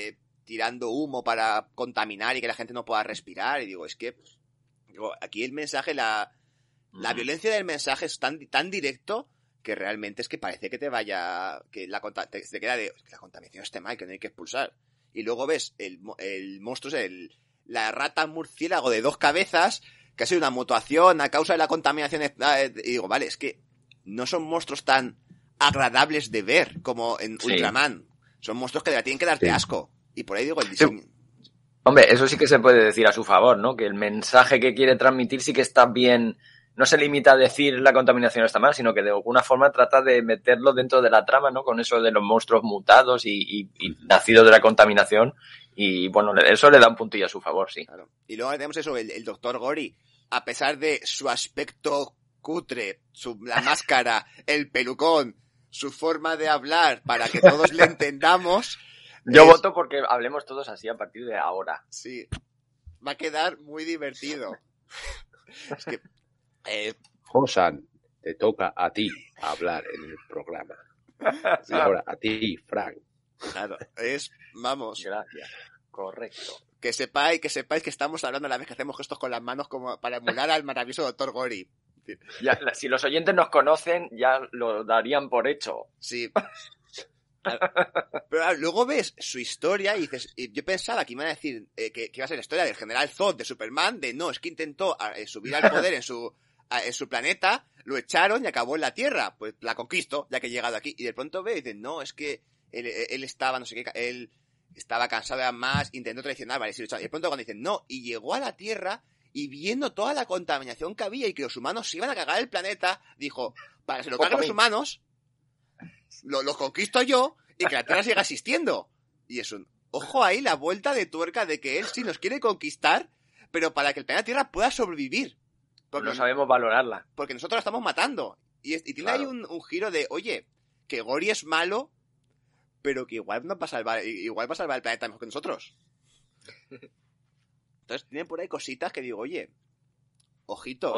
tirando humo para contaminar y que la gente no pueda respirar. Y digo, aquí el mensaje, la violencia del mensaje es tan directo que realmente es que parece que te vaya, que te queda de, que la contaminación esté mal, que no hay que expulsar. Y luego ves el monstruo, la rata murciélago de 2 cabezas, que ha sido una mutación a causa de la contaminación. Y digo, vale, es que no son monstruos tan agradables de ver como en Ultraman. Son monstruos que tienen que darte asco. Y por ahí digo, el diseño... Hombre, eso sí que se puede decir a su favor, ¿no? Que el mensaje que quiere transmitir sí que está bien. No se limita a decir la contaminación está mal, sino que de alguna forma trata de meterlo dentro de la trama, ¿no? Con eso de los monstruos mutados y nacidos de la contaminación. Y bueno, eso le da un puntillo a su favor, sí. Claro. Y luego tenemos eso, el Dr. Gory, a pesar de su aspecto cutre, la máscara, el pelucón, su forma de hablar, para que todos le entendamos. Yo voto porque hablemos todos así a partir de ahora. Sí, va a quedar muy divertido. Es que... Josan, te toca a ti hablar en el programa. Y ahora a ti, Frank. Claro, vamos. Gracias. Correcto. Que sepáis que estamos hablando a la vez que hacemos gestos con las manos como para emular al maravilloso Dr. Gory. Ya, si los oyentes nos conocen, ya lo darían por hecho. Sí. Pero luego ves su historia y dices, yo pensaba que iban a decir que iba a ser la historia del general Zod de Superman, es que intentó subir al poder en su planeta, lo echaron y acabó en la Tierra. Pues la conquisto, ya que he llegado aquí. Y de pronto ve y dice, no, es que él estaba, no sé qué, él estaba cansado de más, intentó traicionar, vale, sí, lo echaron. Y de pronto cuando dicen, no, y llegó a la Tierra y viendo toda la contaminación que había y que los humanos se iban a cagar el planeta, dijo, para que se lo caguen los humanos, los conquisto yo y que la Tierra siga existiendo. Y es ojo ahí la vuelta de tuerca de que él sí nos quiere conquistar, pero para que el planeta Tierra pueda sobrevivir. Porque no sabemos valorarla. Porque nosotros la estamos matando. Y tiene ahí un giro de, oye, que Gory es malo, pero que igual va a salvar el planeta mejor que nosotros. Entonces tienen por ahí cositas que digo, oye, ojito.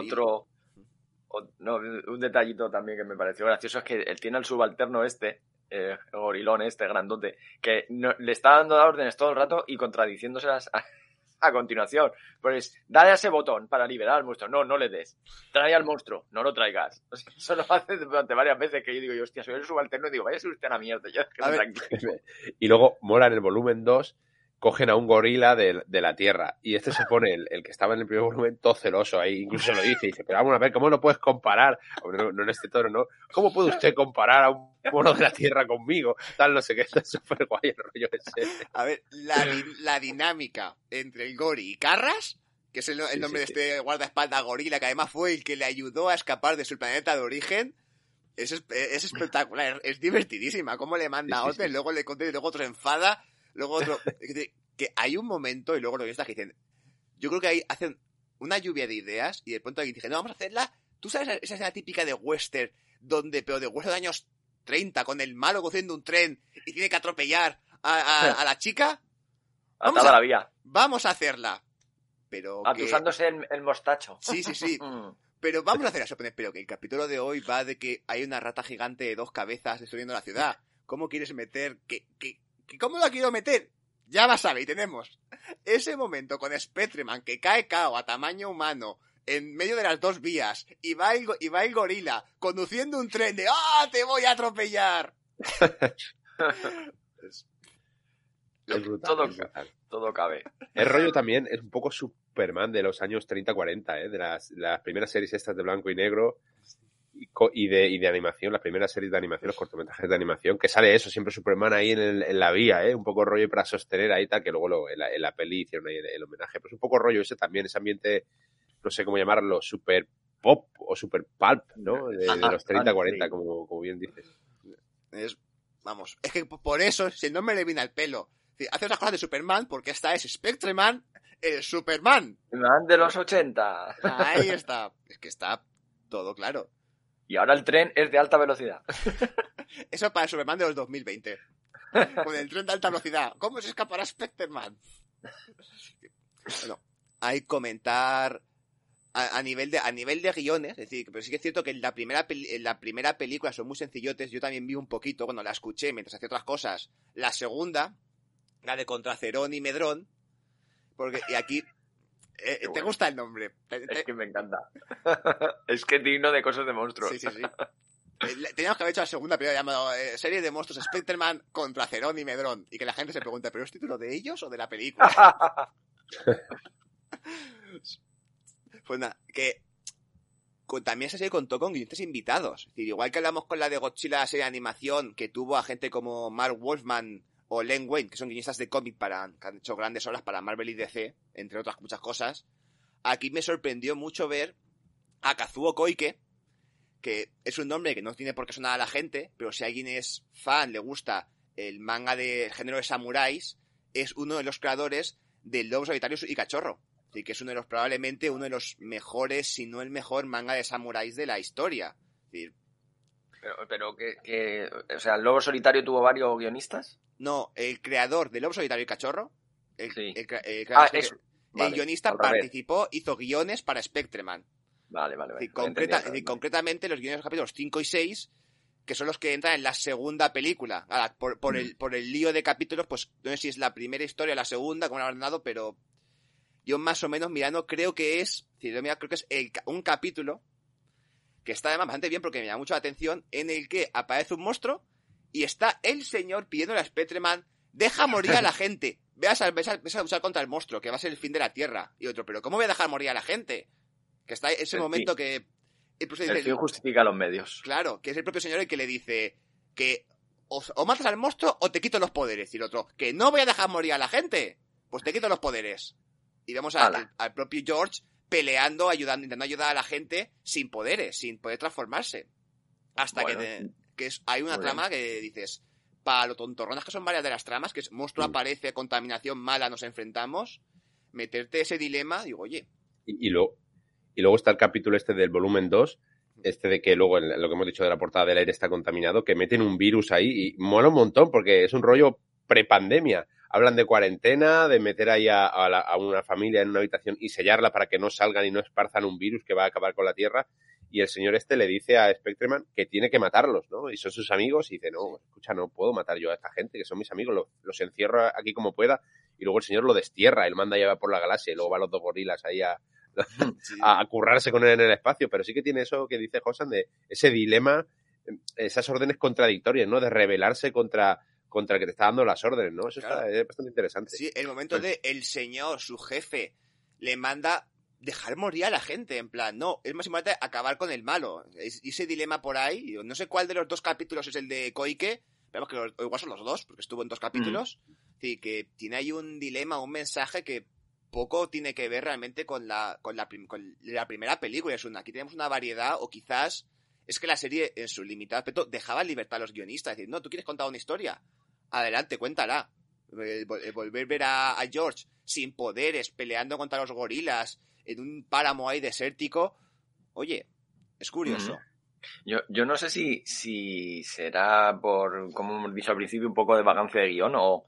Un detallito también que me pareció gracioso es que él tiene al subalterno el gorilón grandote, que le está dando órdenes todo el rato y contradiciéndoselas a continuación. Pues dale a ese botón para liberar al monstruo. No le des. Trae al monstruo. No lo traigas. O sea, eso lo hace durante varias veces que yo digo, hostia, soy el subalterno y digo, váyase usted a la mierda. Ya, tranquilo. Y luego mola en el volumen 2, cogen a un gorila de la Tierra y se pone el que estaba en el primer volumen todo celoso ahí, incluso lo dice, pero vamos a ver, ¿cómo lo puedes comparar? Hombre, no en este tono, ¿no? ¿Cómo puede usted comparar a un mono de la Tierra conmigo? Tal, no sé qué, está súper guay el rollo ese. A ver, la dinámica entre el Gory y Carras, que es el nombre de este guardaespaldas gorila, que además fue el que le ayudó a escapar de su planeta de origen, es espectacular, es divertidísima, cómo le manda a otro, luego le conté y luego otro se enfada. Luego otro, que hay un momento, y luego los guionistas que dicen, yo creo que ahí hacen una lluvia de ideas, y de pronto alguien dice, no, vamos a hacerla, tú sabes esa escena típica de western, pero de western de años 30, con el malo conduciendo un tren, y tiene que atropellar a la chica. Atada a la vía. Vamos a hacerla. Pero atusándose el mostacho. Sí. Pero vamos a hacer eso, pero que el capítulo de hoy va de que hay una rata gigante de 2 cabezas destruyendo la ciudad. ¿Cómo quieres meter ¿Cómo la quiero meter? Ya vas a ver, y tenemos ese momento con Spectreman que cae cao a tamaño humano en medio de las 2 vías y va el gorila conduciendo un tren de ¡ah, te voy a atropellar! Es brutal, todo cabe. El rollo también es un poco Superman de los años 30-40, de las primeras series estas de blanco y negro y de animación, las primeras series de animación, los cortometrajes de animación, que sale eso, siempre Superman ahí en la vía, un poco rollo para sostener ahí tal, que luego en la peli hicieron ahí el homenaje, pero es un poco rollo ese también, ese ambiente, no sé cómo llamarlo, super pop o super pulp, ¿no? De los 30-40, sí. como bien dices. Es que por eso, si no me le viene al pelo. Hace otras cosas de Superman, porque esta es Spectreman, el Superman. Superman de los 80. Ahí está. Es que está todo claro. Y ahora el tren es de alta velocidad. Eso para el Superman de los 2020. Con el tren de alta velocidad. ¿Cómo se escapará Spectreman? Bueno, hay comentar a nivel de guiones, es decir, pero sí que es cierto que en la primera película son muy sencillotes. Yo también vi un poquito cuando la escuché mientras hacía otras cosas. La segunda, La de contra Cerón y Medrón. Porque, y aquí... ¿Te bueno. gusta el nombre? Es que me encanta. Es que es digno de cosas de monstruos. Sí. Teníamos que haber hecho la segunda película llamada serie de monstruos Spectreman contra Cerón y Medrón. Y que la gente se pregunte, ¿pero es título de ellos o de la película? Pues nada, que también esa serie contó con guionistas invitados. Es decir, igual que hablamos con la de Godzilla, la serie de animación, que tuvo a gente como Mark Wolfman o Len Wein, que son guionistas de cómic que han hecho grandes obras para Marvel y DC, entre otras muchas cosas. Aquí me sorprendió mucho ver a Kazuo Koike, que es un nombre que no tiene por qué sonar a la gente, pero si alguien es fan, le gusta el manga de género de samuráis, es uno de los creadores del Lobo Solitario y Cachorro. Así que es probablemente uno de los mejores, si no el mejor manga de samuráis de la historia. Es decir, pero que o sea, ¿el Lobo Solitario tuvo varios guionistas? no, el creador del Lobo Solitario y Cachorro, Sí. el guionista participó, hizo guiones para Spectreman. Vale. Concretamente los guiones de los capítulos 5 y 6, que son los que entran en la segunda película. Ahora, por el lío de capítulos, pues no sé si es la primera historia o la segunda, como lo han ordenado, pero yo más o menos mirando creo que es un capítulo que está además bastante bien porque me llama mucho la atención, en el que aparece un monstruo y está el señor pidiéndole a Spectreman, deja morir a la gente, ves a luchar contra el monstruo, que va a ser el fin de la Tierra. Y otro, pero ¿cómo voy a dejar morir a la gente? Que está ese momento que... El fin justifica los medios. Claro, que es el propio señor el que le dice que o matas al monstruo o te quito los poderes. Y el otro, que no voy a dejar morir a la gente, pues te quito los poderes. Y vemos al propio George peleando, intentando ayudar a la gente sin poderes, sin poder transformarse. Hasta hay una trama que dices, para lo tontorronas que son varias de las tramas, que es monstruo aparece, contaminación mala, nos enfrentamos, meterte ese dilema, digo, oye... Y luego está el capítulo este del volumen 2, de que luego, lo que hemos dicho de la portada del aire está contaminado, que meten un virus ahí y mola un montón porque es un rollo prepandemia. Hablan de cuarentena, de meter ahí a una familia en una habitación y sellarla para que no salgan y no esparzan un virus que va a acabar con la Tierra. Y el señor le dice a Spectreman que tiene que matarlos, ¿no? Y son sus amigos y dice, no, escucha, no puedo matar yo a esta gente, que son mis amigos, los encierro aquí como pueda. Y luego el señor lo destierra, él manda ya por la galaxia y luego van los dos gorilas ahí a currarse con él en el espacio, pero sí que tiene eso que dice Josan de ese dilema, esas órdenes contradictorias, ¿no? De rebelarse contra el que te está dando las órdenes, ¿no? Eso es bastante interesante. Sí, el momento de el señor, su jefe, le manda dejar morir a la gente, en plan, no, es más importante acabar con el malo. Y ese dilema por ahí, no sé cuál de los dos capítulos es el de Koike, vemos que igual son los dos, porque estuvo en 2 capítulos, sí, que tiene ahí un dilema, un mensaje que poco tiene que ver realmente con la primera película. Aquí tenemos una variedad, o quizás es que la serie, en su limitado aspecto, dejaba libertad a los guionistas. Es decir, no, ¿tú quieres contar una historia? Adelante, cuéntala. Volver a ver a George sin poderes, peleando contra los gorilas, en un páramo ahí desértico. Oye, es curioso. Yo no sé si será por, como hemos dicho al principio, un poco de vagancia de guión o...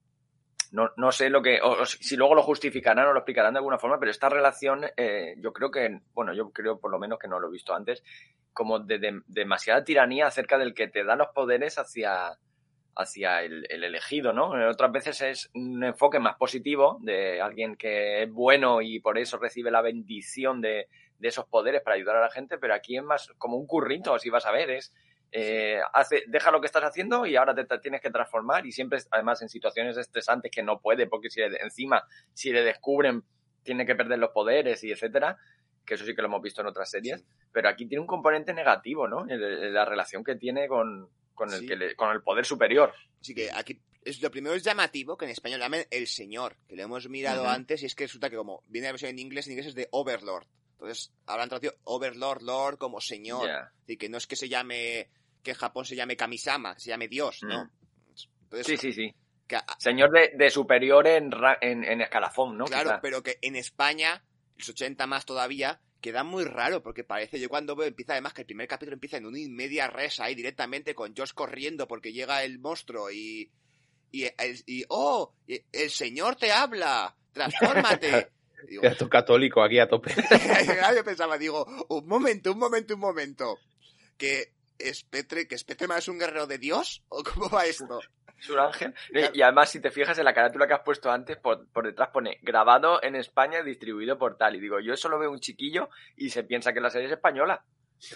No sé o si luego lo justificarán o lo explicarán de alguna forma, pero esta relación, yo creo por lo menos que no lo he visto antes, como de demasiada tiranía acerca del que te da los poderes hacia el elegido, ¿no? Otras veces es un enfoque más positivo de alguien que es bueno y por eso recibe la bendición de esos poderes para ayudar a la gente, pero aquí es más como un currito, si vas a ver, deja lo que estás haciendo y ahora te tienes que transformar, y siempre además en situaciones estresantes que no puede porque si le descubren tiene que perder los poderes y etcétera, que eso sí que lo hemos visto en otras series, pero aquí tiene un componente negativo, ¿no? La relación que tiene con el poder superior. Así que aquí lo primero es llamativo que en español llamen el señor, que lo hemos mirado antes, y es que resulta que como viene la versión en inglés es de Overlord. Entonces habrán traducido Overlord, Lord como señor. Y que no es que que en Japón se llame Kamisama, que se llame Dios, ¿no? Entonces, sí. Señor de superior en escalafón, ¿no? Claro, quizá. Pero que en España, los 80 más todavía, queda muy raro, porque parece, yo cuando veo, empieza además que el primer capítulo empieza en una media res ahí directamente con George corriendo porque llega el monstruo y el señor te habla, transfórmate. Digo, católico aquí a tope. Yo pensaba, un momento, que Spectre, que Spectreman es un guerrero de Dios, ¿o cómo va esto? Es un ángel. Y además, si te fijas en la carátula que has puesto antes, por detrás pone grabado en España y distribuido por tal. Y digo, yo solo veo un chiquillo y se piensa que la serie es española.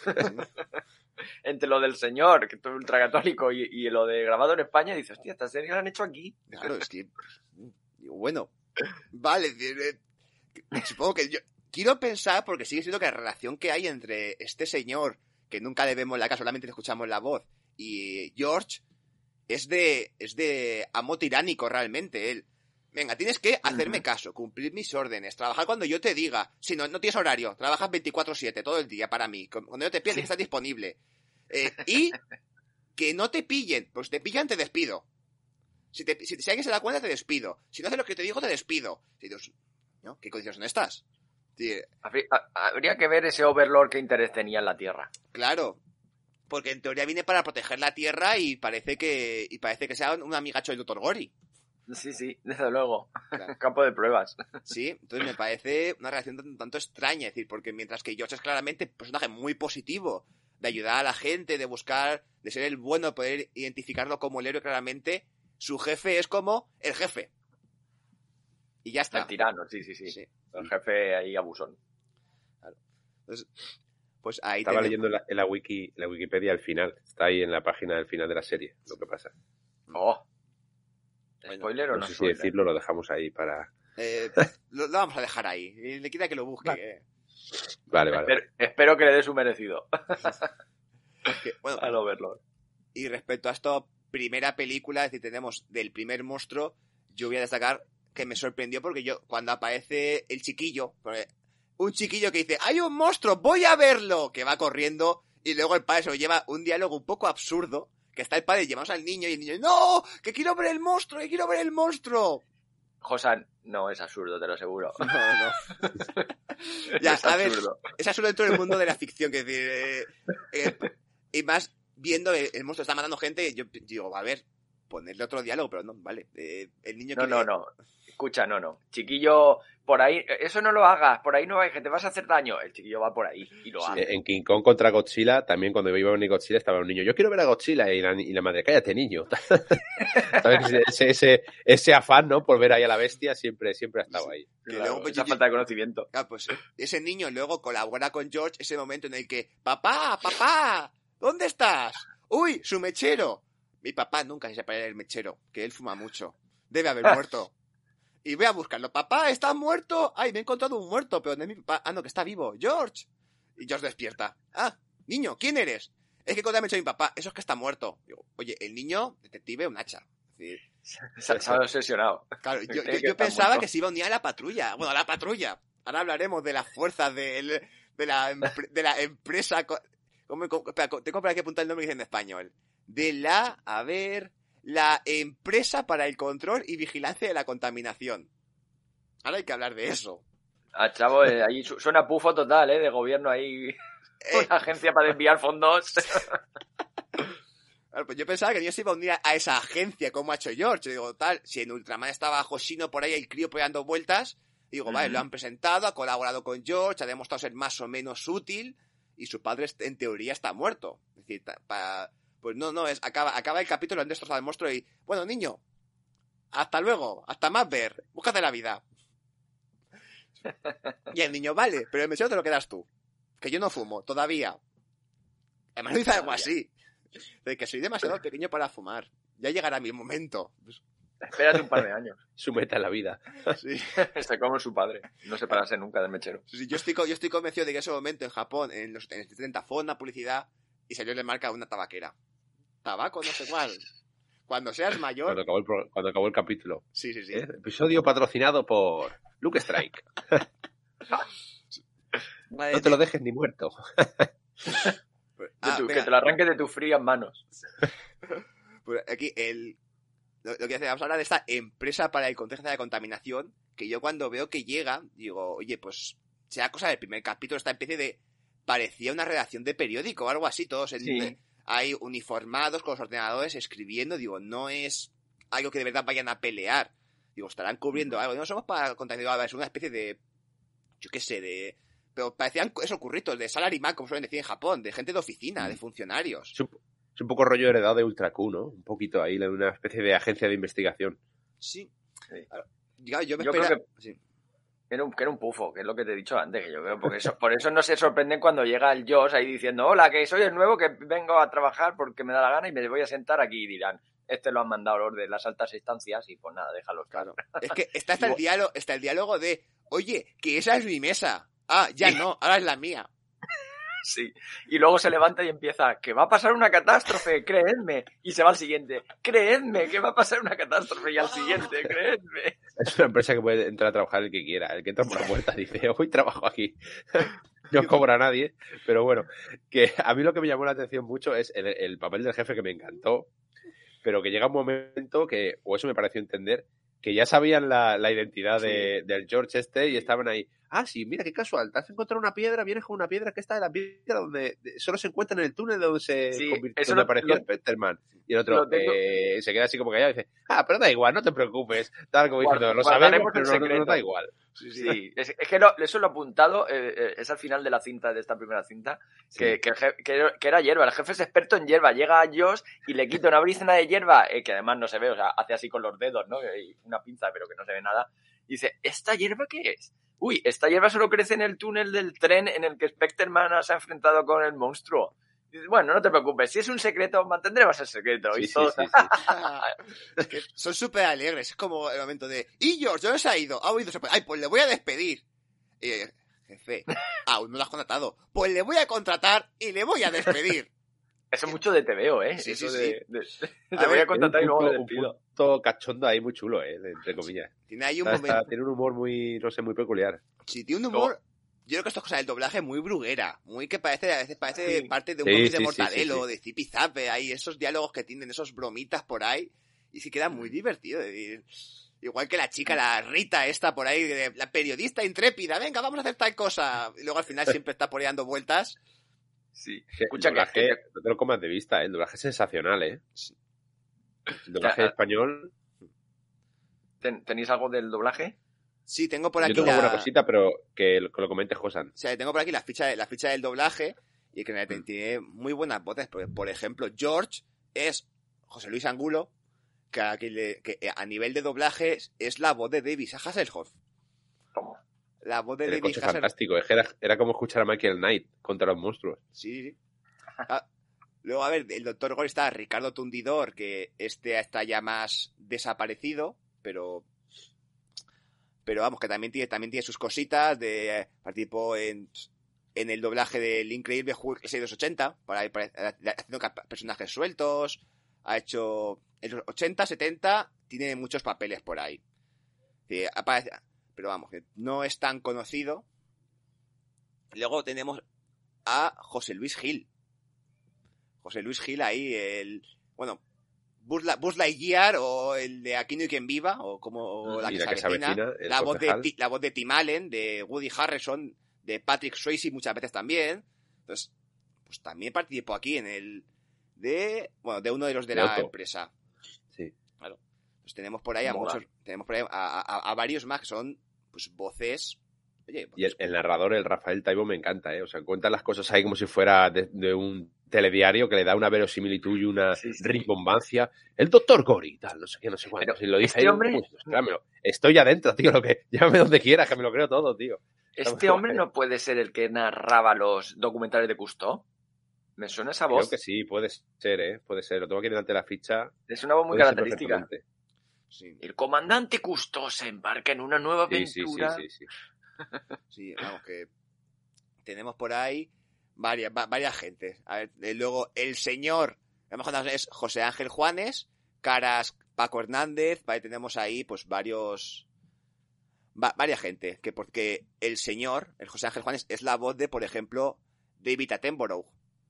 Entre lo del señor, que es ultracatólico, y lo de grabado en España, dices, hostia, esta serie la han hecho aquí. Claro, es que... Bueno, vale, supongo que yo... Quiero pensar, porque sigue siendo que la relación que hay entre este señor, que nunca le vemos la cara, solamente le escuchamos la voz, y George, es de amo tiránico realmente, él. Venga, tienes que hacerme caso, cumplir mis órdenes, trabajar cuando yo te diga. Si no tienes horario, trabajas 24/7 todo el día para mí. Cuando yo te pida, estás disponible. Y que no te pillen. Pues te pillan, te despido. Si alguien se da cuenta, te despido. Si no haces lo que te digo, te despido. ¿No? ¿Qué condiciones son estas? Sí. Habría que ver ese Overlord qué interés tenía en la Tierra. Claro. Porque en teoría viene para proteger la Tierra y parece que sea un amigacho del Dr. Gori. Sí, desde luego. Claro. Campo de pruebas. Sí, entonces me parece una relación un tanto extraña, es decir, porque mientras que George es claramente un personaje muy positivo, de ayudar a la gente, de buscar, de ser el bueno, poder identificarlo como el héroe claramente, su jefe es como el jefe. Y ya está. El tirano, sí. El jefe ahí abusón. Claro. Entonces, pues ahí estaba leyendo en la Wikipedia al final, está ahí en la página del final de la serie, lo que pasa. Oh. ¿Spoiler o no? No sé si decirlo, lo dejamos ahí para... lo vamos a dejar ahí. Le quita que lo busque. Vale. Espero que le dé su merecido. Bueno, al Overlord. Y respecto a esta primera película, es decir, tenemos del primer monstruo, yo voy a destacar que me sorprendió porque yo, cuando aparece el chiquillo, un chiquillo que dice, ¡hay un monstruo! ¡Voy a verlo! Que va corriendo y luego el padre se lo lleva un diálogo un poco absurdo. Que está el padre, llevamos al niño y el niño, ¡no! ¡Que quiero ver el monstruo! ¡Que quiero ver el monstruo! Josan, no es absurdo, te lo aseguro. No. Ya, es a ver, absurdo. es absurdo dentro del mundo de la ficción, que decir, y más viendo el monstruo está matando gente, yo digo, a ver, ponerle otro diálogo, pero no, vale. El niño No. Escucha, no. Chiquillo, por ahí, eso no lo hagas, por ahí no hay, que te vas a hacer daño. El chiquillo va por ahí y lo hace. En King Kong contra Godzilla, también cuando iba a venir Godzilla estaba un niño, yo quiero ver a Godzilla, y la madre, cállate niño. ¿Sabes? Ese afán, ¿no? Por ver ahí a la bestia siempre ha estado ahí. Claro, luego, pues, esa falta de conocimiento. Claro, pues ese niño luego colabora con George, ese momento en el que, papá, ¿dónde estás? ¡Uy, su mechero! Mi papá nunca se separa del mechero, que él fuma mucho. Debe haber muerto. Y voy a buscarlo. ¡Papá, está muerto! ¡Ay, me he encontrado un muerto! Pero no es mi papá. Ah, no, que está vivo. ¡George! Y George despierta. ¡Ah, niño! ¿Quién eres? Es que cuando me ha dicho mi papá, eso es que está muerto. Digo, oye, el niño, detective, un hacha. Es decir, se ha obsesionado. Claro, yo pensaba muerto. Que se iba a unir a la patrulla. Bueno, a la patrulla. Ahora hablaremos de las fuerzas de la empresa... Tengo para que apuntar el nombre que dice en español. La empresa para el control y vigilancia de la contaminación. Ahora hay que hablar de eso. Ah, chavo, ahí suena pufo total, de gobierno ahí. Una agencia para desviar fondos. Claro, pues yo pensaba que yo se iba a unir a esa agencia como ha hecho George. Digo, tal, si en Ultraman estaba Hoshino por ahí, el crío por ahí dando vueltas, digo, vale, lo han presentado, ha colaborado con George, ha demostrado ser más o menos útil, y su padre en teoría está muerto. Es decir, pues no, acaba el capítulo, han destrozado al monstruo y, bueno, niño, hasta luego, hasta más ver, búscate la vida. Y el niño, vale, pero el mesero te lo quedas tú, que yo no fumo, todavía. Además dice algo así, de que soy demasiado pequeño para fumar, ya llegará mi momento. Espérate un par de años. Su meta en la vida. Sí. Está como su padre, no separarse nunca del mechero. Sí, yo estoy convencido de que en ese momento en Japón, en el 70, fue una publicidad y salió le marca una tabaquera. Tabaco, no sé cuál. Cuando seas mayor... Cuando acabó el capítulo. Sí. Episodio patrocinado por Luke Strike. No te lo dejes ni muerto. Que te lo arranques de tus frías manos. Pues aquí, lo que hace, vamos a hablar de esta empresa para el control de la contaminación, que yo cuando veo que llega, digo, oye, pues, sea cosa del primer capítulo, esta especie de... Parecía una redacción de periódico o algo así, todos hay uniformados con los ordenadores escribiendo, digo, no es algo que de verdad vayan a pelear, digo, estarán cubriendo algo, no somos para contenido, es una especie de, yo qué sé, de pero parecían esos curritos de salaryman, como suelen decir en Japón, de gente de oficina, de funcionarios. Es un poco rollo heredado de Ultra Q, ¿no? Un poquito ahí, una especie de agencia de investigación. Sí. Sí. Yo me Yo esperaba... creo Sí. Que era un pufo, que es lo que te he dicho antes, que yo creo, por eso no se sorprenden cuando llega el Josh ahí diciendo, hola, que soy el nuevo, que vengo a trabajar porque me da la gana y me voy a sentar aquí, y dirán, lo han mandado los de las altas instancias y pues nada, déjalos. Claro. Es que está el diálogo de, oye, que esa es mi mesa. Ah, ya no, ahora es la mía. Sí. Y luego se levanta y empieza, que va a pasar una catástrofe, creedme. Y se va al siguiente, creedme, que va a pasar una catástrofe. Y al siguiente, creedme. Es una empresa que puede entrar a trabajar el que quiera. El que entra por la puerta dice, hoy trabajo aquí. No cobra a nadie. Pero bueno, que a mí lo que me llamó la atención mucho es el papel del jefe, que me encantó. Pero que llega un momento que, o eso me pareció entender, que ya sabían la identidad del George y estaban ahí. Ah, sí, mira, qué casual, te has encontrado una piedra, vienes con una piedra, que está de la piedra donde solo se encuentra en el túnel de donde donde apareció Specterman. Y el otro se queda así como callado y dice, pero da igual, no te preocupes. Tal como diciendo, lo sabemos, pero no da igual. Sí. Es que eso lo he apuntado, es al final de la cinta, de esta primera cinta, que era hierba. El jefe es experto en hierba. Llega a Josh y le quita una brizna de hierba, que además no se ve, o sea, hace así con los dedos, ¿no? Y una pinza, pero que no se ve nada. Y dice, ¿esta hierba qué es? Uy, esta hierba solo crece en el túnel del tren en el que Specterman se ha enfrentado con el monstruo. Y dice, bueno, no te preocupes, si es un secreto, mantendremos el secreto. Sí, y todo. Sí. Es que son súper alegres, es como el momento de, ¿y George? ¿Dónde se ha ido? Ha oído, ay, pues le voy a despedir. Jefe, aún no lo has contratado. Pues le voy a contratar y le voy a despedir. Eso es mucho de TVO, ¿eh? Sí. Te voy a contratar y luego me despido. Un punto cachondo ahí muy chulo, entre comillas. Tiene ahí un momento. Tiene un humor muy, no sé, muy peculiar. Sí, tiene un humor. Yo creo que esto es cosa del doblaje muy bruguera. Muy que a veces parece parte de un cómic de Mortadelo, de Zipi Zape. Hay esos diálogos que tienen, esos bromitas por ahí. Y sí queda muy divertido. Igual que la chica, la Rita esta por ahí, la periodista intrépida. Venga, vamos a hacer tal cosa. Y luego al final siempre está por ahí dando vueltas. Sí. Escucha, el doblaje, no te lo comas de vista, el doblaje es sensacional, ¿eh? El doblaje español. ¿Tenéis algo del doblaje? Sí, tengo por aquí. Yo tengo alguna cosita, pero que lo comente Josan. O sea, tengo por aquí la ficha del doblaje y que tiene muy buenas voces. Por ejemplo, George es José Luis Angulo, que a nivel de doblaje es la voz de David Hasselhoff. ¿Cómo? La voz de El David coche Hasselhoff. fantástico, era como escuchar a Michael Knight contra los monstruos. Sí. Luego, a ver, el Dr. Gore está Ricardo Tundidor, que está ya más desaparecido, pero vamos, que también tiene sus cositas de participó en el doblaje del increíble Hulk 6280, haciendo personajes sueltos, ha hecho en los 80, 70, tiene muchos papeles por ahí. Sí, pero vamos, que no es tan conocido. Luego tenemos a José Luis Gil. José Luis Gil ahí, Buzz Lightyear o el de Aquí no hay quien viva o la que se avecina, la voz de Tim Allen, de Woody Harrelson, de Patrick Swayze muchas veces también. Entonces, pues también participó aquí de uno de los de la empresa. Sí. Claro. Pues tenemos por ahí a varios más que son pues voces. Oye, y el narrador, el Rafael Taibo, me encanta, ¿eh? O sea, cuenta las cosas ahí como si fuera de un telediario que le da una verosimilitud y una rimbombancia. El doctor Gori, tal, no sé qué, no sé cuánto. Si lo dice ahí, hombre... estoy adentro, tío, llámame donde quieras, que me lo creo todo, tío. Este hombre no puede ser el que narraba los documentales de Cousteau. ¿Me suena esa voz? Creo que sí, puede ser, ¿eh? Puede ser. Lo tengo aquí delante de la ficha. Es una voz muy característica. Sí. El comandante Cousteau se embarca en una nueva aventura. Sí. Sí, vamos, que tenemos por ahí varias gentes. A ver, luego el señor, es José Ángel Juanes, Caras Paco Hernández, vale, tenemos ahí pues varias gente, porque el señor, el José Ángel Juanes, es la voz de, por ejemplo, David Attenborough.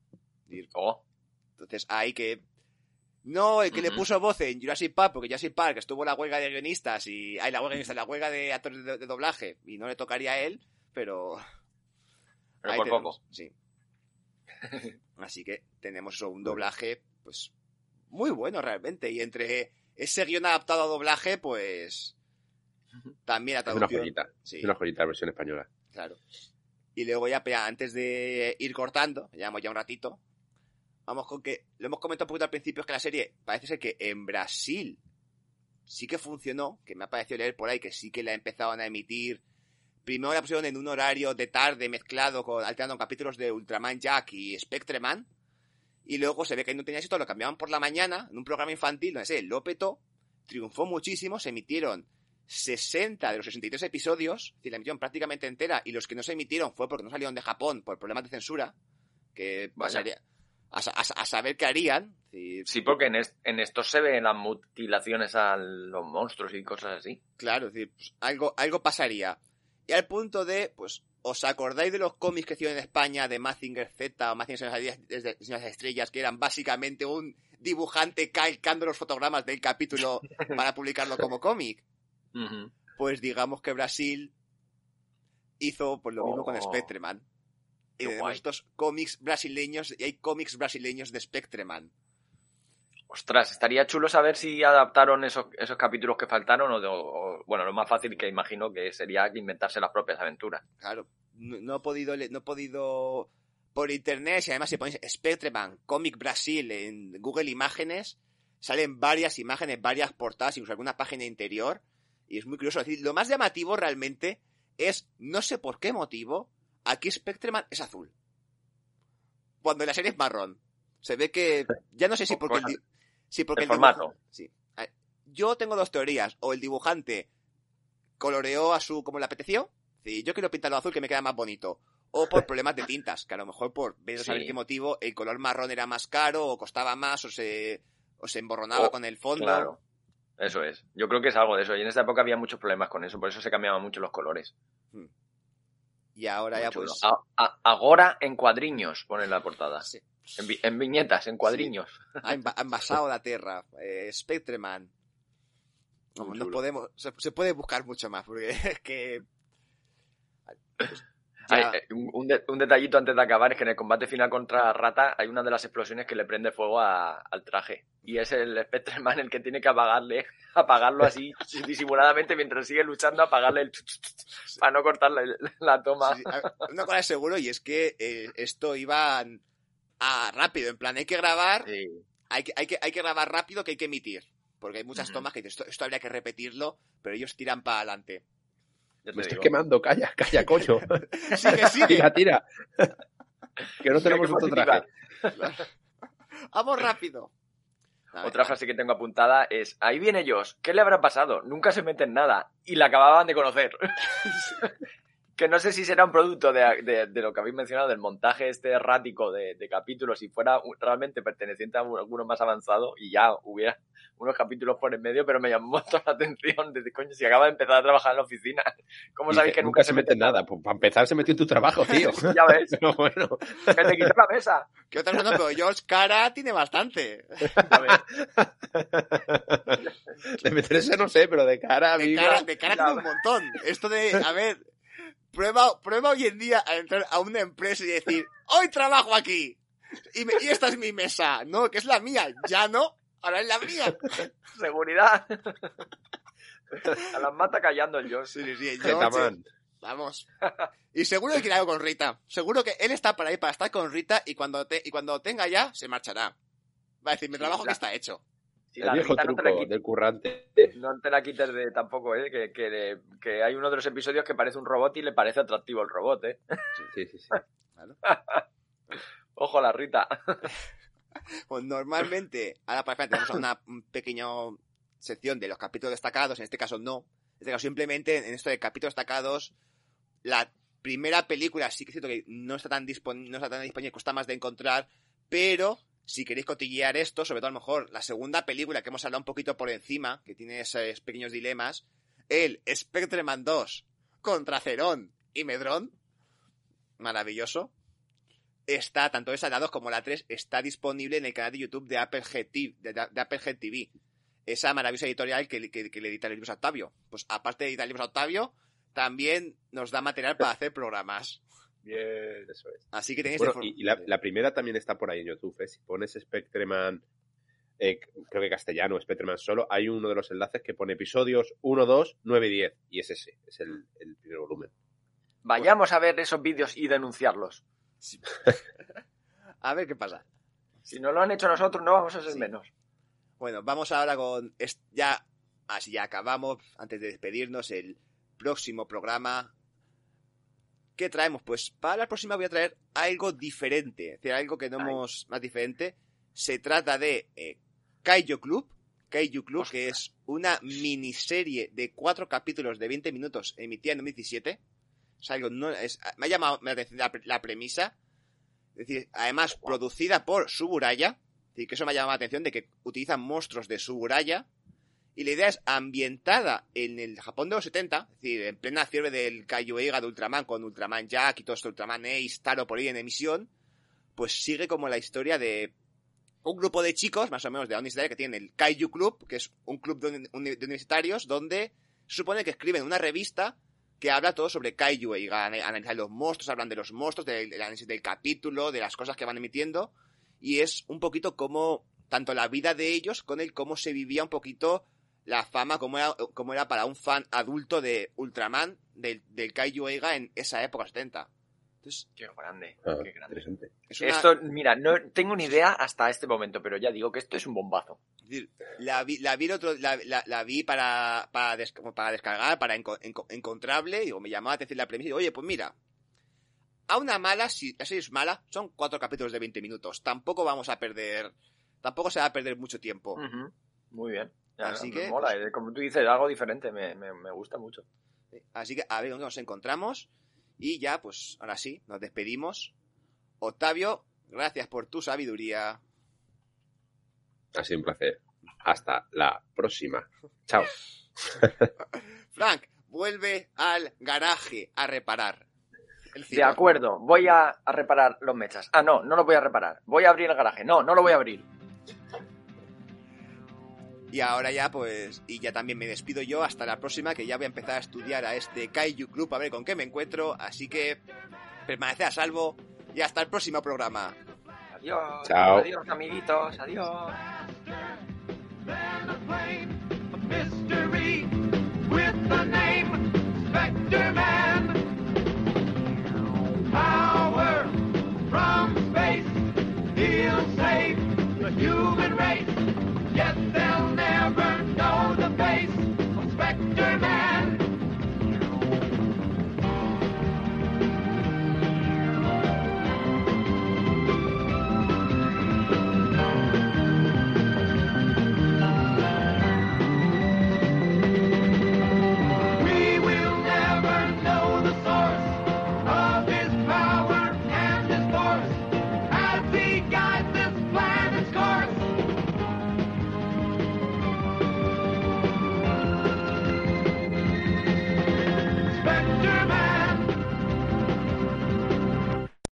Entonces hay que... No, el que le puso voz en Jurassic Park, porque Jurassic Park estuvo la huelga de guionistas y... la huelga de actores de doblaje, y no le tocaría a él, pero por poco. Sí. Así que tenemos un doblaje, pues, muy bueno realmente, y entre ese guión adaptado a doblaje, pues... También a traducción. Es una joyita la versión española. Claro. Y luego ya, antes de ir cortando, llevamos ya un ratito, vamos con que, lo hemos comentado un poquito al principio, es que la serie parece ser que en Brasil sí que funcionó, que me ha parecido leer por ahí que sí que la empezaron a emitir. Primero la pusieron en un horario de tarde mezclado, alternando capítulos de Ultraman Jack y Spectreman, y luego se ve que no tenía éxito, lo cambiaban por la mañana, en un programa infantil, no sé, lo petó, triunfó muchísimo, se emitieron 60 de los 63 episodios, y la emitieron prácticamente entera, y los que no se emitieron fue porque no salieron de Japón por problemas de censura, que pasaría a saber qué harían. Sí, porque en esto se ven las mutilaciones a los monstruos y cosas así. Claro, es decir, pues, algo pasaría. Y al punto de, pues, ¿os acordáis de los cómics que hicieron en España de Mazinger Z o Mazinger las Estrellas, que eran básicamente un dibujante calcando los fotogramas del capítulo para publicarlo como cómic? Uh-huh. Pues digamos que Brasil hizo pues lo mismo con Spectreman. Y tenemos estos cómics brasileños, y hay cómics brasileños de Spectreman. Ostras, estaría chulo saber si adaptaron esos capítulos que faltaron o bueno, lo más fácil que imagino que sería inventarse las propias aventuras. Claro, no he podido por internet, y además si ponéis Spectreman, Comic Brasil en Google Imágenes, salen varias imágenes, varias portadas, incluso alguna página interior, y es muy curioso. Es decir, lo más llamativo realmente es, no sé por qué motivo, aquí Spectreman es azul, cuando la serie es marrón. Se ve que, ya no sé si porque el formato. Sí. Yo tengo dos teorías. O el dibujante coloreó como le apeteció. Sí, yo quiero pintarlo azul que me queda más bonito. O por problemas de tintas, que a lo mejor por ver saber qué motivo el color marrón era más caro o costaba más o se emborronaba con el fondo. Claro, eso es. Yo creo que es algo de eso. Y en esa época había muchos problemas con eso, por eso se cambiaban mucho los colores. Y ahora muy ya chulo. pues... Agora en cuadriños, pone en la portada. Sí. En viñetas, en cuadriños. Sí. Ha envasado la tierra. Spectreman. No podemos... Se puede buscar mucho más, porque es que... Pues, un detallito antes de acabar es que en el combate final contra Rata hay una de las explosiones que le prende fuego al traje. Y es el Spectreman el que tiene que apagarlo así disimuladamente mientras sigue luchando, apagarle para no cortar la toma. Sí, una cosa es seguro, y es que esto iba rápido, en plan, hay que grabar, sí. hay que grabar rápido, que hay que emitir. Porque hay muchas tomas que dicen, esto habría que repetirlo, pero ellos tiran para adelante. Me estoy quemando, calla, coño. Sigue. Tira. Que no tenemos otro traje. Vamos rápido. Otra frase que tengo apuntada es: ahí viene Josh, ¿qué le habrá pasado? Nunca se mete en nada. Y la acababan de conocer. Que no sé si será un producto de lo que habéis mencionado, del montaje errático de capítulos, si fuera realmente perteneciente a alguno más avanzado y ya hubiera unos capítulos por en medio, pero me llamó mucho la atención desde coño, si acaba de empezar a trabajar en la oficina. ¿Cómo sabéis que nunca se mete en nada? Pues para empezar se metió en tu trabajo, tío. Ya ves. Pero bueno. Que te quitó la mesa. ¿Qué otra cosa? Pero George Cara tiene bastante. A ver. De meterse no sé, pero de cara a mí. De cara tiene un montón. Esto de, a ver, prueba hoy en día a entrar a una empresa y decir, hoy trabajo aquí. Y esta es mi mesa. No, que es la mía. Ya no. Ahora es la mía. Seguridad. A las mata callando el Josh. Sí, el George. Vamos. Y seguro que quiere algo con Rita. Seguro que él está para ahí para estar con Rita y cuando tenga ya, se marchará. Va a decir, mi trabajo que está hecho. Sí, el viejo truco del currante. No te la quites tampoco, que hay uno de los episodios que parece un robot y le parece atractivo el robot, Sí. Claro. Ojo la Rita. Pues normalmente, ahora para tenemos una pequeña sección de los capítulos destacados, en este caso no. En este caso simplemente, en esto de capítulos destacados, la primera película sí que es cierto que no está tan disponible, cuesta más de encontrar, pero si queréis cotillear esto, sobre todo a lo mejor la segunda película que hemos hablado un poquito por encima, que tiene esos pequeños dilemas, el Spectreman 2 contra Cerón y Medrón, maravilloso. Está, tanto esa la 2 como la 3, está disponible en el canal de YouTube de Applehead TV. Esa maravillosa editorial que le edita libros a Octavio. Pues aparte de editar libros a Octavio, también nos da material para hacer programas. Bien, eso es. Así que tenéis... Bueno, y la primera también está por ahí en YouTube, Si pones Spectreman, creo que castellano, Spectreman solo, hay uno de los enlaces que pone episodios 1, 2, 9 y 10. Y es ese, es el primer volumen. Vayamos a ver esos vídeos y denunciarlos. Sí. A ver qué pasa. Si no lo han hecho nosotros, no vamos a ser menos. Bueno, vamos ahora con... Ya, así ya acabamos, antes de despedirnos, el próximo programa. ¿Qué traemos? Pues para la próxima voy a traer algo diferente. Es decir, algo que no hemos... Más diferente. Se trata de Kaiju Club. Kaiju Club, Ostras. que es una miniserie de 4 capítulos de 20 minutos emitida en 2017. Es algo... me ha llamado la atención la premisa. Es decir, además producida por Suburaya. Es decir, que eso me ha llamado la atención de que utilizan monstruos de Suburaya. Y la idea es ambientada en el Japón de los 70, es decir, en plena fiebre del Kaiju Eiga de Ultraman, con Ultraman Jack y todo esto, Ultraman Ace, Taro por ahí en emisión, pues sigue como la historia de un grupo de chicos, más o menos de la universidad, que tienen el Kaiju Club, que es un club de universitarios, donde se supone que escriben una revista que habla todo sobre Kaiju Eiga, analizan los monstruos, hablan de los monstruos, del análisis del capítulo, de las cosas que van emitiendo, y es un poquito como, tanto la vida de ellos, con el cómo se vivía un poquito la fama, como era para un fan adulto de Ultraman, del Kaiju Eiga en esa época 70. Entonces, Qué grande, Ah, qué grande. interesante. es una, Esto, mira, no tengo ni idea hasta este momento, pero ya digo que esto es un bombazo. es decir, la vi para descargar, para encontrable, y me llamaba a decir la premisa, y digo, oye, pues mira, a una mala, si la serie es mala, son 4 capítulos de 20 minutos, tampoco se va a perder mucho tiempo. Ujú. Muy bien. Ya, Así me que, mola, pues, como tú dices, algo diferente, me gusta mucho. Así que a ver dónde nos encontramos. Y ya, pues, ahora sí, nos despedimos. Octavio, gracias por tu sabiduría. Ha sido un placer. Hasta la próxima. Chao. Frank, vuelve al garaje a reparar. El De cine. acuerdo, voy a reparar los mechas. Ah, no lo voy a reparar. Voy a abrir el garaje. No lo voy a abrir. Y ahora ya, pues, y ya también me despido yo hasta la próxima, que ya voy a empezar a estudiar a este Kaiju Club, a ver con qué me encuentro. Así que, permaneced a salvo y hasta el próximo programa. Adiós. Chao. Adiós, amiguitos. Adiós.